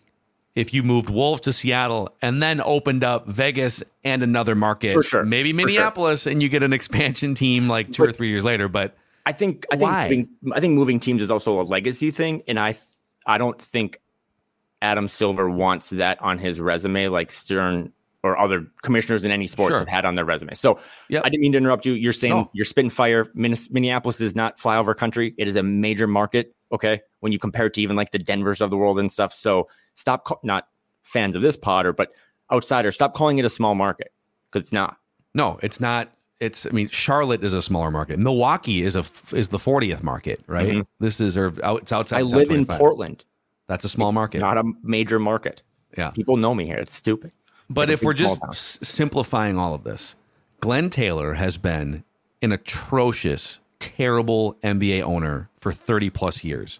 If you moved Wolves to Seattle and then opened up Vegas and another market,
For sure.
maybe Minneapolis, sure. and you get an expansion team like two but or three years later. But
I think I why? think moving, I think moving teams is also a legacy thing, and I I don't think Adam Silver wants that on his resume, like Stern or other commissioners in any sports sure. have had on their resume. So yep. I didn't mean to interrupt you. You're saying no. you're spitting fire. Minneapolis is not flyover country. It is a major market. Okay, when you compare it to even like the Denvers of the world and stuff. So stop, ca- not fans of this pod, or but outsiders, stop calling it a small market because it's not.
No, it's not. It's. I mean, Charlotte is a smaller market. Milwaukee is a is the fortieth market, right? Mm-hmm. This is or it's outside.
I live in Portland.
That's a small
it's
market,
not a major market.
Yeah,
people know me here. It's stupid.
But if we're just s- simplifying all of this, Glenn Taylor has been an atrocious, terrible N B A owner for thirty plus years.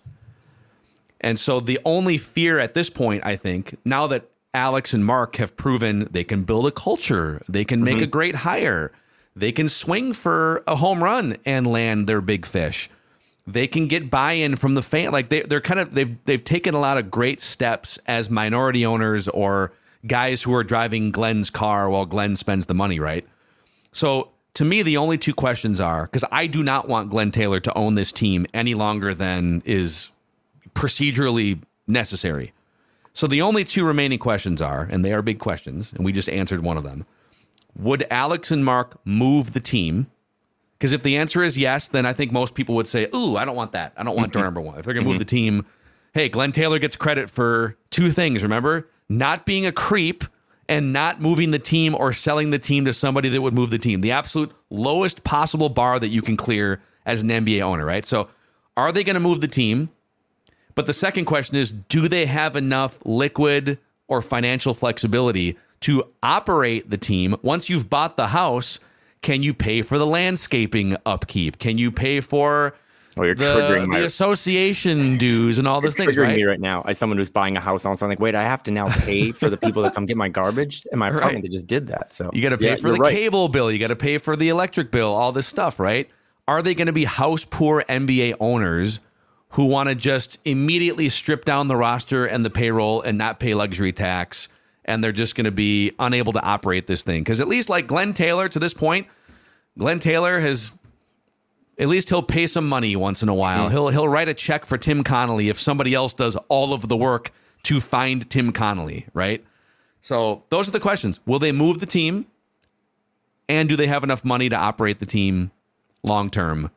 And so the only fear at this point, I think, now that Alex and Mark have proven they can build a culture, they can make mm-hmm. a great hire, they can swing for a home run and land their big fish. They can get buy-in from the fan. Like they, they're kind of they've they've taken a lot of great steps as minority owners or guys who are driving Glenn's car while Glenn spends the money, right? So to me, the only two questions are, because I do not want Glenn Taylor to own this team any longer than is procedurally necessary. So the only two remaining questions are, and they are big questions, and we just answered one of them. Would Alex and Mark move the team? Because if the answer is yes, then I think most people would say, ooh, I don't want that. I don't want door number one. If they're going to mm-hmm. move the team, hey, Glenn Taylor gets credit for two things, remember? Not being a creep and not moving the team or selling the team to somebody that would move the team. The absolute lowest possible bar that you can clear as an N B A owner, right? So are they going to move the team? But the second question is, do they have enough liquid or financial flexibility to operate the team? Once you've bought the house, can you pay for the landscaping upkeep? Can you pay for
oh, you're
the,
triggering my,
the association dues and all those things,
triggering
right?
me right now as someone who's buying a house. I'm like, wait, I have to now pay for the people that come get my garbage in my apartment. Right. They just did that. So
you got to pay
yeah,
for the right. cable bill. You got to pay for the electric bill, all this stuff, right? Are they going to be house poor N B A owners who want to just immediately strip down the roster and the payroll and not pay luxury tax, and they're just going to be unable to operate this thing? Because at least like Glenn Taylor to this point, Glenn Taylor has, at least he'll pay some money once in a while. Mm-hmm. He'll he'll write a check for Tim Connolly if somebody else does all of the work to find Tim Connolly, right? So those are the questions. Will they move the team? And do they have enough money to operate the team long term?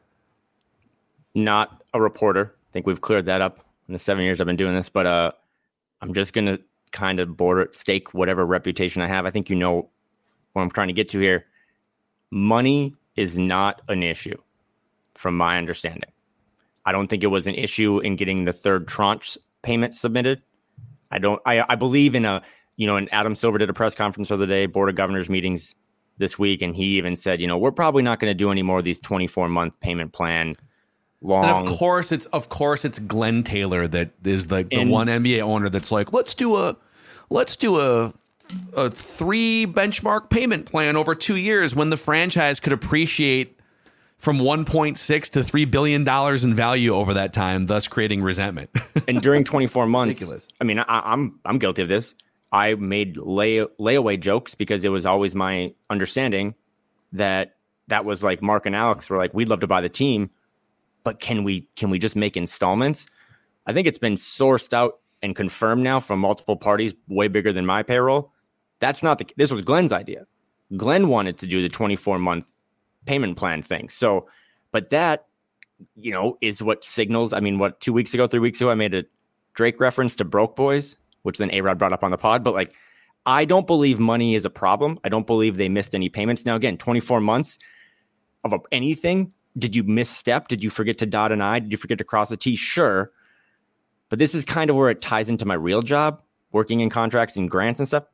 Not a reporter. I think we've cleared that up in the seven years I've been doing this, but uh, I'm just going to kind of border stake whatever reputation I have. I think you know what I'm trying to get to here. Money is not an issue from my understanding. I don't think it was an issue in getting the third tranche payment submitted. I don't, I, I believe in a, you know, and Adam Silver did a press conference the other day, Board of Governors meetings this week. And he even said, you know, we're probably not going to do any more of these twenty-four month payment plan. Long.
And of course it's of course it's Glenn Taylor that is the, the
and,
one N B A owner that's like, let's do a let's do a a three benchmark payment plan over two years when the franchise could appreciate from one point six to three billion dollars in value over that time, thus creating resentment.
And during twenty-four months,
ridiculous.
I mean, I, I'm I'm guilty of this. I made lay layaway jokes because it was always my understanding that that was like Mark and Alex were like, we'd love to buy the team, but can we can we just make installments? I think it's been sourced out and confirmed now from multiple parties, way bigger than my payroll. That's not the. This was Glenn's idea. Glenn wanted to do the twenty-four month payment plan thing. So, but that, you know, is what signals. I mean, what two weeks ago, three weeks ago, I made a Drake reference to Broke Boys, which then A-Rod brought up on the pod. But like, I don't believe money is a problem. I don't believe they missed any payments. Now, again, twenty-four months of a, anything. Did you misstep? Did you forget to dot an I? Did you forget to cross a T? Sure. But this is kind of where it ties into my real job, working in contracts and grants and stuff.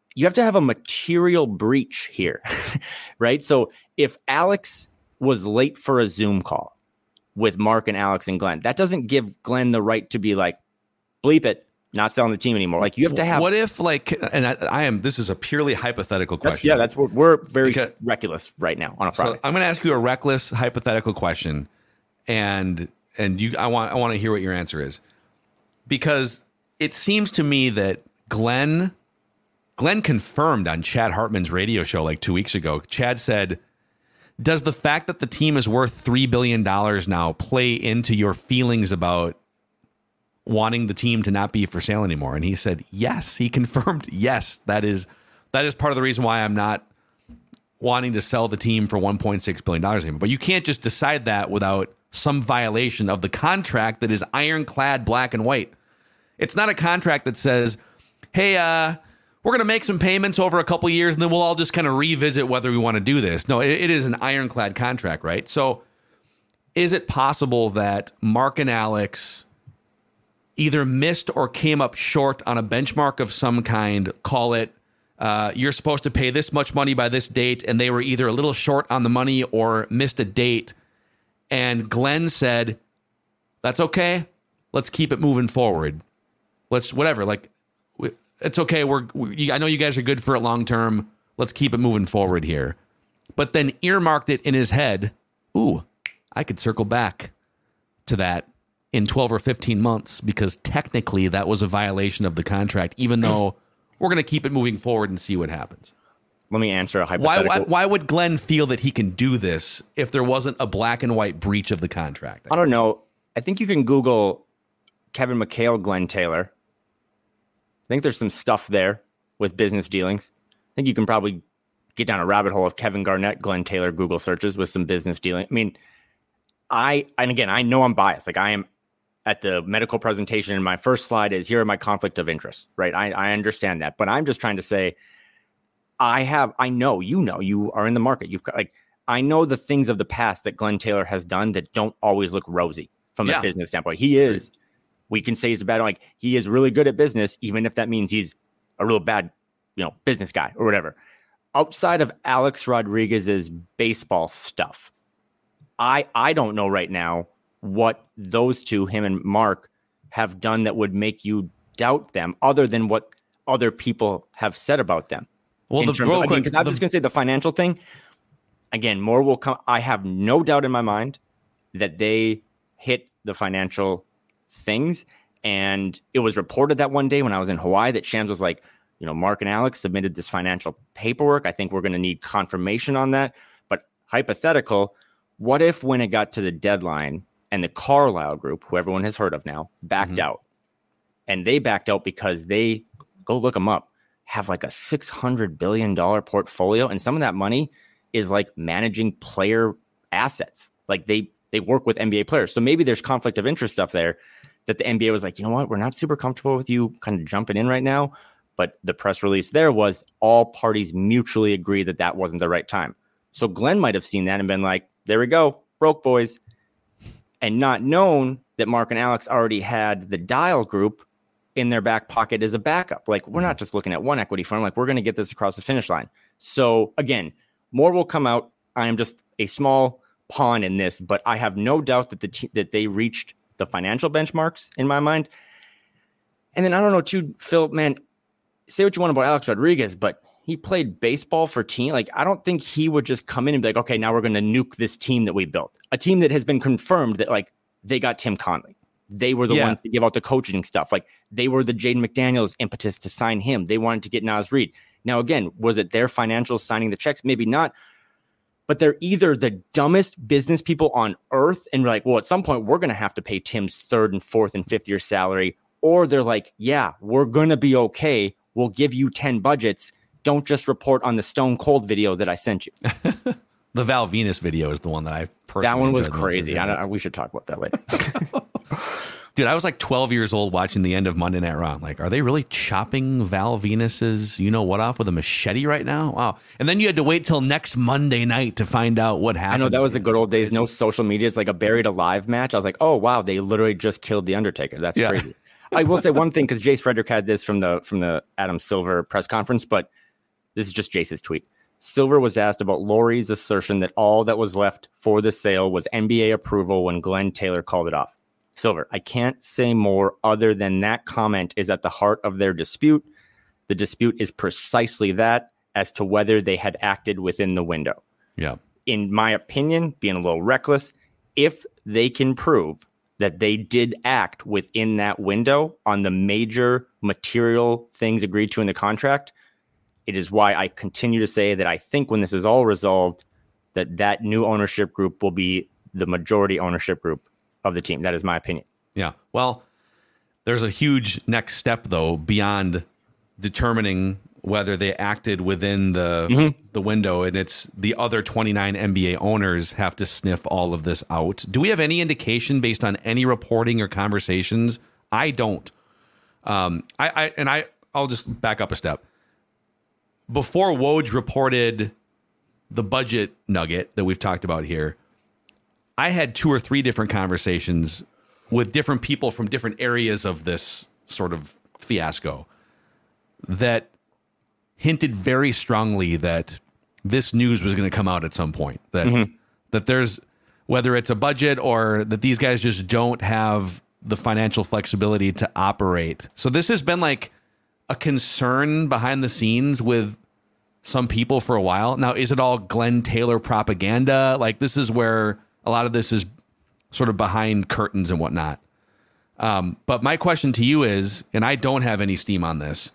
you have to have a material breach here, right? So if Alex was late for a Zoom call with Mark and Alex and Glenn, that doesn't give Glenn the right to be like, bleep it, not selling the team anymore. Like you have to have.
What if like, and I, I am, this is a purely hypothetical question.
That's, yeah, that's what we're very
because,
reckless right now on a Friday.
So I'm going to ask you a reckless hypothetical question, and and you, I want I want to hear what your answer is, because it seems to me that Glenn, Glenn confirmed on Chad Hartman's radio show like two weeks ago. Chad said, "Does the fact that the team is worth three billion dollars now play into your feelings about wanting the team to not be for sale anymore?" And he said, yes. He confirmed, yes, that is that is part of the reason why I'm not wanting to sell the team for one point six billion dollars anymore. But you can't just decide that without some violation of the contract that is ironclad black and white. It's not a contract that says, hey, uh, we're going to make some payments over a couple of years and then we'll all just kind of revisit whether we want to do this. No, it, it is an ironclad contract, right? So is it possible that Mark and Alex either missed or came up short on a benchmark of some kind? Call it, uh, you're supposed to pay this much money by this date, and they were either a little short on the money or missed a date. And Glenn said, that's okay. Let's keep it moving forward. Let's whatever. Like, it's okay. We're, we, I know you guys are good for it long term. Let's keep it moving forward here. But then earmarked it in his head. Ooh, I could circle back to that in twelve or fifteen months, because technically that was a violation of the contract, even though we're going to keep it moving forward and see what happens.
Let me answer a hypothetical.
Why, why, why would Glenn feel that he can do this if there wasn't a black and white breach of the contract?
I don't know. I think you can Google Kevin McHale, Glenn Taylor. I think there's some stuff there with business dealings. I think you can probably get down a rabbit hole of Kevin Garnett, Glenn Taylor Google searches with some business dealing. I mean, I, and again, I know I'm biased. Like I am at the medical presentation, and my first slide is, here are my conflict of interest, right? I, I understand that, but I'm just trying to say, I have, I know, you know, you are in the market. You've got like, I know the things of the past that Glenn Taylor has done that don't always look rosy from yeah. a business standpoint. He is, we can say he's a bad, like he is really good at business, even if that means he's a real bad, you know, business guy or whatever. Outside of Alex Rodriguez's baseball stuff, I, I don't know right now what those two, him and Mark, have done that would make you doubt them, other than what other people have said about them.
Well, the, real
of,
quick,
because I, mean, I was
the,
just going to say the financial thing. Again, more will come. I have no doubt in my mind that they hit the financial things. And it was reported that one day when I was in Hawaii that Shams was like, you know, Mark and Alex submitted this financial paperwork. I think we're going to need confirmation on that. But hypothetical, what if when it got to the deadline and the Carlyle Group, who everyone has heard of now, backed mm-hmm. out, and they backed out because they, go look them up, have like a six hundred billion dollars portfolio. And some of that money is like managing player assets. Like they, they work with N B A players. So maybe there's conflict of interest stuff there that the N B A was like, you know what, we're not super comfortable with you kind of jumping in right now. But the press release there was all parties mutually agree that that wasn't the right time. So Glenn might have seen that and been like, there we go, broke boys. And not known that Mark and Alex already had the Dial Group in their back pocket as a backup. Like, we're not just looking at one equity firm. Like, we're going to get this across the finish line. So again, more will come out. I am just a small pawn in this, but I have no doubt that the t- that they reached the financial benchmarks in my mind. And then I don't know, too, Phil, man, say what you want about Alex Rodriguez, but he played baseball for team. Like, I don't think he would just come in and be like, okay, now we're going to nuke this team that we built. A team that has been confirmed that, like, they got Tim Connelly. They were the yeah. ones to give out the coaching stuff. Like, they were the Jaden McDaniels impetus to sign him. They wanted to get Naz Reid. Now, again, was it their financials signing the checks? Maybe not. But they're either the dumbest business people on earth and we're like, well, at some point, we're going to have to pay Tim's third and fourth and fifth year salary. Or they're like, yeah, we're going to be okay. We'll give you ten budgets. Don't just report on the Stone Cold video that I sent you.
The Val Venus video is the one that I personally
That one was crazy. I don't, we should talk about that later.
Dude, I was like twelve years old watching the end of Monday Night Raw. Like, are they really chopping Val Venus's you-know-what off with a machete right now? Wow. And then you had to wait till next Monday night to find out what happened.
I know, that was the good old days. No social media. It's like a buried alive match. I was like, oh, wow, they literally just killed The Undertaker. That's yeah. crazy. I will say one thing, because Jace Frederick had this from the from the Adam Silver press conference, but This is just Jace's tweet. Silver was asked about Lori's assertion that all that was left for the sale was N B A approval when Glenn Taylor called it off. Silver, I can't say more other than that comment is at the heart of their dispute. The dispute is precisely that, as to whether they had acted within the window.
Yeah.
In my opinion, being a little reckless, if they can prove that they did act within that window on the major material things agreed to in the contract, it is why I continue to say that I think when this is all resolved, that that new ownership group will be the majority ownership group of the team. That is my opinion.
Yeah. Well, there's a huge next step, though, beyond determining whether they acted within the mm-hmm. the window, and it's the other twenty-nine N B A owners have to sniff all of this out. Do we have any indication based on any reporting or conversations? I don't. Um, I, I and I I'll just back up a step. Before Woj reported the budget nugget that we've talked about here, I had two or three different conversations with different people from different areas of this sort of fiasco that hinted very strongly that this news was going to come out at some point, that mm-hmm. that there's, whether it's a budget or that these guys just don't have the financial flexibility to operate. So this has been like a concern behind the scenes with some people for a while. Now, is it all Glenn Taylor propaganda? Like, this is where a lot of this is sort of behind curtains and whatnot. Um, but my question to you is, and I don't have any steam on this,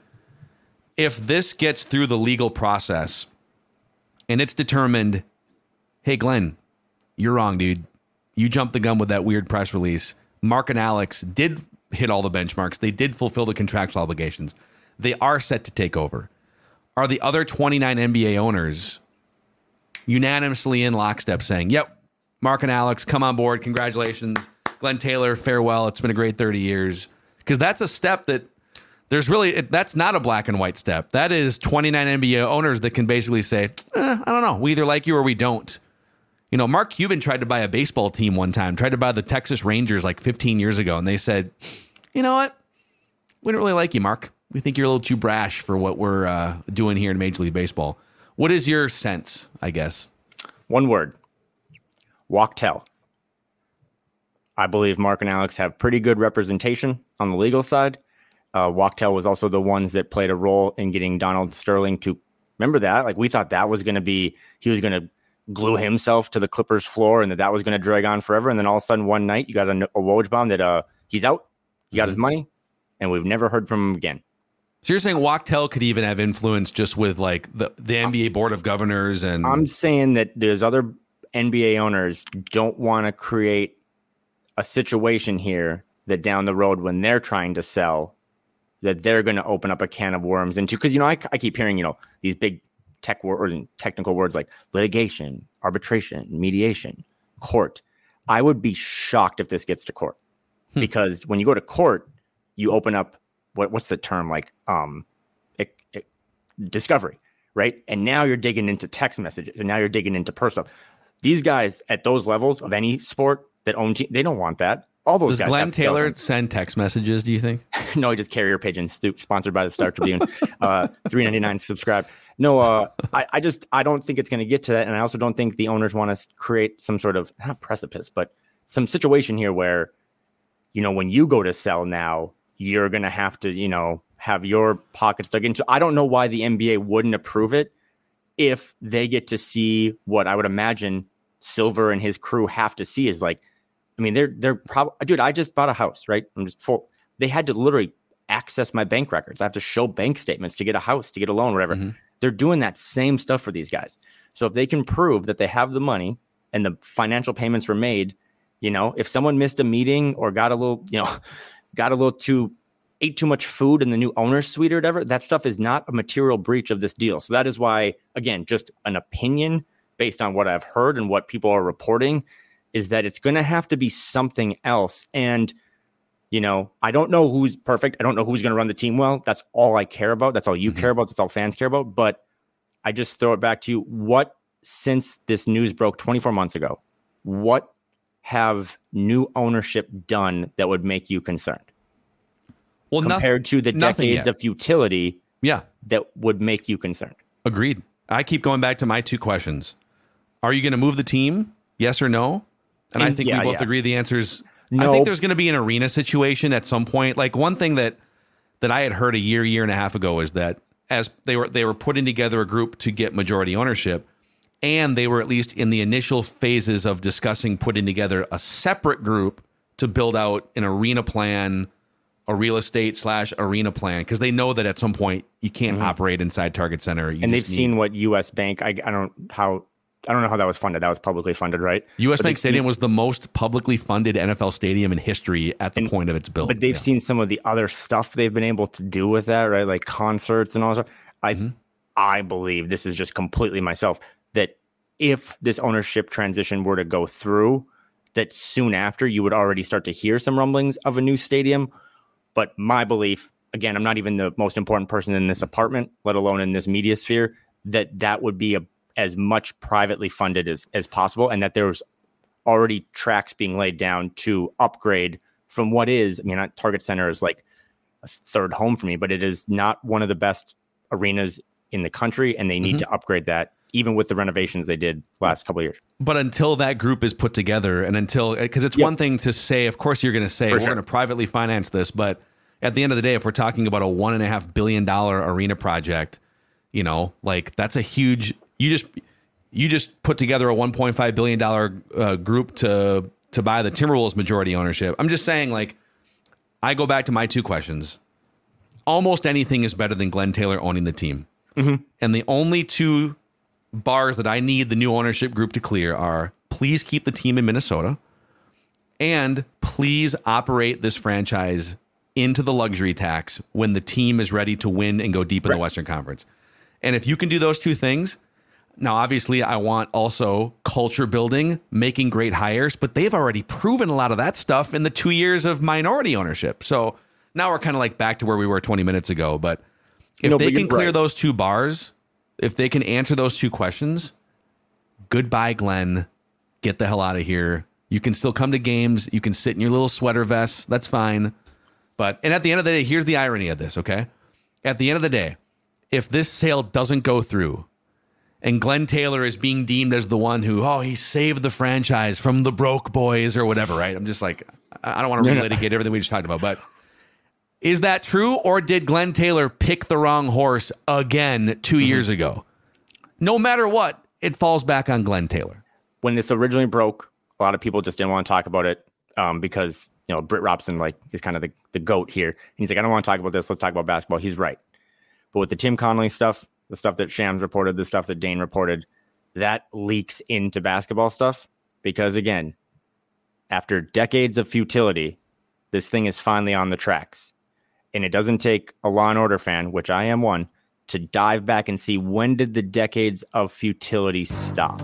if this gets through the legal process and it's determined, hey, Glenn, you're wrong, dude. You jumped the gun with that weird press release. Mark and Alex did hit all the benchmarks. They did fulfill the contractual obligations. They are set to take over. Are the other twenty-nine N B A owners unanimously in lockstep saying, yep, Mark and Alex, come on board. Congratulations. Glenn Taylor, farewell. It's been a great thirty years. Because that's a step that there's really, that's not a black and white step. That is twenty-nine N B A owners that can basically say, eh, I don't know. We either like you or we don't. You know, Mark Cuban tried to buy a baseball team one time, tried to buy the Texas Rangers like fifteen years ago. And they said, you know what? We don't really like you, Mark. We think you're a little too brash for what we're uh, doing here in Major League Baseball. What is your sense, I guess?
One word. Walk tell. I believe Mark and Alex have pretty good representation on the legal side. Uh, Wachtell was also the ones that played a role in getting Donald Sterling to, remember that? Like, we thought that was going to be, he was going to glue himself to the Clippers floor and that that was going to drag on forever. And then all of a sudden one night you got a, a Woj bomb that uh, he's out, he got mm-hmm. his money, and we've never heard from him again.
So you're saying Wachtell could even have influence just with like the, the N B A Board of Governors? And
I'm saying that there's other N B A owners don't want to create a situation here that down the road when they're trying to sell, that they're going to open up a can of worms into. Because, you know, I, I keep hearing, you know, these big tech words and technical words like litigation, arbitration, mediation, court. I would be shocked if this gets to court. Hmm. Because when you go to court, you open up, what what's the term? Like um, it, it, discovery, right? And now you're digging into text messages, and now you're digging into personal. These guys at those levels of any sport that own team, they don't want that. All those
Does
guys
Glenn Taylor send text messages, do you think?
No, he just carrier pigeons, sponsored by the Star Tribune. uh, three ninety-nine subscribe. No, uh, I, I just I don't think it's going to get to that, and I also don't think the owners want to create some sort of not precipice, but some situation here where, you know, when you go to sell now, you're going to have to, you know, have your pockets dug into. I don't know why the N B A wouldn't approve it if they get to see what I would imagine Silver and his crew have to see is like, I mean, they're they're probably, dude, I just bought a house, right? I'm just full. They had to literally access my bank records. I have to show bank statements to get a house, to get a loan, whatever. Mm-hmm. They're doing that same stuff for these guys. So if they can prove that they have the money and the financial payments were made, you know, if someone missed a meeting or got a little, you know, got a little too, ate too much food in the new owner's suite or whatever, that stuff is not a material breach of this deal. So that is why, again, just an opinion based on what I've heard and what people are reporting is that it's going to have to be something else. And, you know, I don't know who's perfect. I don't know who's going to run the team well. That's all I care about. That's all you mm-hmm. care about. That's all fans care about. But I just throw it back to you. What, since this news broke twenty-four months ago, what have new ownership done that would make you concerned?
Well,
compared
nothing,
to the decades of futility
yeah.
that would make you concerned.
Agreed. I keep going back to my two questions. Are you going to move the team? Yes or no? And, and I think yeah, we both yeah. agree the answer is no. I think there's going to be an arena situation at some point. Like one thing that that I had heard a year, year and a half ago is that as they were they were putting together a group to get majority ownership, and they were at least in the initial phases of discussing putting together a separate group to build out an arena plan, a real estate slash arena plan, because they know that at some point you can't mm-hmm. operate inside Target Center. You
and they've need... seen what U S Bank. I, I don't how I don't know how that was funded. That was publicly funded, right?
U S Bank Stadium seen, was the most publicly funded N F L stadium in history at the and, point of its build.
But they've yeah. seen some of the other stuff they've been able to do with that, right? Like concerts and all that. I mm-hmm. I believe this is just completely myself that if this ownership transition were to go through, that soon after you would already start to hear some rumblings of a new stadium. But my belief, again, I'm not even the most important person in this apartment, let alone in this media sphere, that that would be a as much privately funded as, as possible, and that there's already tracks being laid down to upgrade from what is, I mean, not Target Center is like a third home for me, but it is not one of the best arenas in the country, and they need mm-hmm. to upgrade that, even with the renovations they did last couple of years.
But until that group is put together, and until, because it's yep. one thing to say, of course you're going to say, for we're sure. going to privately finance this, but at the end of the day, if we're talking about a one and a half billion dollar arena project, you know, like that's a huge, you just, you just put together a one point five billion dollars uh, group to, to buy the Timberwolves majority ownership. I'm just saying, like, I go back to my two questions. Almost anything is better than Glenn Taylor owning the team. Mm-hmm. And the only two bars that I need the new ownership group to clear are, please keep the team in Minnesota, and please operate this franchise into the luxury tax when the team is ready to win and go deep in right. the Western Conference. And if you can do those two things, now obviously I want also culture building, making great hires, but they've already proven a lot of that stuff in the two years of minority ownership. So now we're kind of like back to where we were twenty minutes ago. But if no, they but can clear right. those two bars, if they can answer those two questions, goodbye, Glenn. Get the hell out of here. You can still come to games. You can sit in your little sweater vest. That's fine. But, and at the end of the day, here's the irony of this, okay? At the end of the day, if this sale doesn't go through and Glenn Taylor is being deemed as the one who, oh, he saved the franchise from the broke boys or whatever, right? I'm just like, I don't want to relitigate everything we just talked about, but is that true, or did Glenn Taylor pick the wrong horse again two mm-hmm. years ago? No matter what, it falls back on Glenn Taylor.
When this originally broke, a lot of people just didn't want to talk about it um, because, you know, Britt Robson, like, is kind of the, the goat here. And he's like, I don't want to talk about this. Let's talk about basketball. He's right. But with the Tim Connolly stuff, the stuff that Shams reported, the stuff that Dane reported, that leaks into basketball stuff. Because, again, after decades of futility, this thing is finally on the tracks. And it doesn't take a Law and Order fan, which I am one, to dive back and see, when did the decades of futility stop?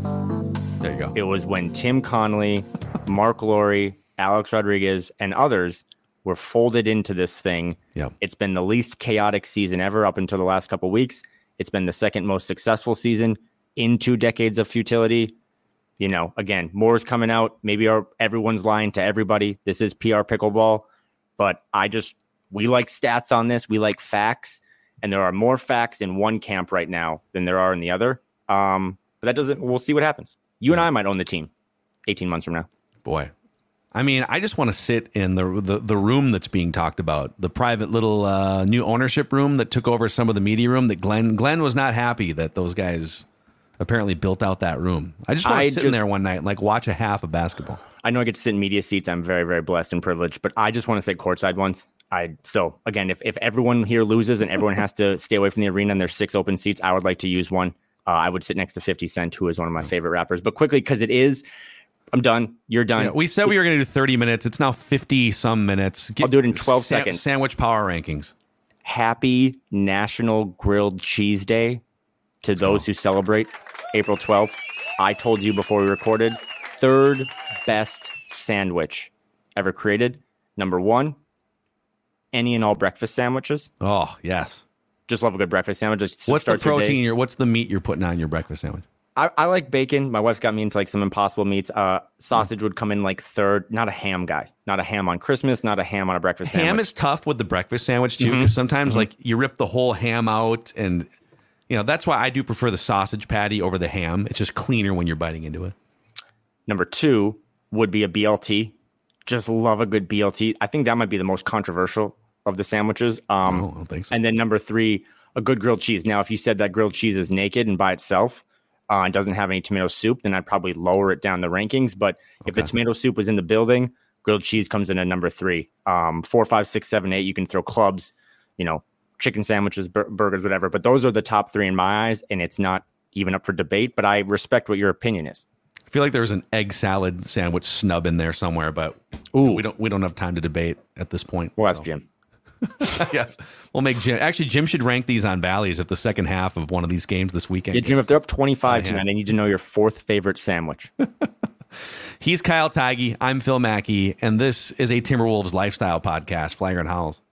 There you go.
It was when Tim Connolly, Mark Lowry, Alex Rodriguez, and others were folded into this thing.
Yeah.
It's been the least chaotic season ever up until the last couple of weeks. It's been the second most successful season in two decades of futility. You know, again, more is coming out. Maybe our, everyone's lying to everybody. This is P R pickleball. But I just... we like stats on this. We like facts. And there are more facts in one camp right now than there are in the other. Um, but that doesn't, we'll see what happens. You and I might own the team eighteen months from now.
Boy. I mean, I just want to sit in the, the, the room that's being talked about, the private little uh, new ownership room that took over some of the media room that Glenn, Glenn was not happy that those guys apparently built out that room. I just want to I sit just, in there one night and like watch a half of basketball.
I know I get to sit in media seats. I'm very, very blessed and privileged, but I just want to sit courtside once. I so again, if, if everyone here loses and everyone has to stay away from the arena and there's six open seats, I would like to use one. Uh, I would sit next to fifty Cent, who is one of my favorite rappers. But quickly, because it is, I'm done. You're done.
Yeah, we said we were going to do thirty minutes. It's now fifty some minutes.
Get, I'll do it in twelve sa- seconds.
Sandwich power rankings.
Happy National Grilled Cheese Day to Let's those go. who celebrate April twelfth. I told you before we recorded, third best sandwich ever created. Number one, any and all breakfast sandwiches.
Oh, yes.
Just love a good breakfast sandwich. Just
what's the protein? You're, what's the meat you're putting on your breakfast sandwich?
I, I like bacon. My wife's got me into like some Impossible meats. Uh, sausage mm. would come in like third. Not a ham guy. Not a ham on Christmas. Not a ham on a breakfast
ham
sandwich.
Ham is tough with the breakfast sandwich too, because mm-hmm. sometimes mm-hmm. like you rip the whole ham out and you know, that's why I do prefer the sausage patty over the ham. It's just cleaner when you're biting into it.
Number two would be a B L T. Just love a good B L T. I think that might be the most controversial of the sandwiches. Um,
oh, I don't think so.
And then number three, a good grilled cheese. Now, if you said that grilled cheese is naked and by itself uh, and doesn't have any tomato soup, then I'd probably lower it down the rankings. But if
Okay.
the tomato soup was in the building, grilled cheese comes in at number three. Um, four, five, six, seven, eight, you can throw clubs, you know, chicken sandwiches, bur- burgers, whatever. But those are the top three in my eyes, and it's not even up for debate. But I respect what your opinion is.
I feel like there's an egg salad sandwich snub in there somewhere, but
Ooh.
we don't we don't have time to debate at this point.
Well, that's
so.
Jim.
Yeah, we'll make Jim. Actually, Jim should rank these on Bally's if the second half of one of these games this weekend.
Yeah, Jim,
gets-
if they're up twenty-five
Oh, yeah.
tonight, I need to know your fourth favorite sandwich.
He's Kyle Tighe. I'm Phil Mackey, and this is a Timberwolves lifestyle podcast, Flagrant Howls.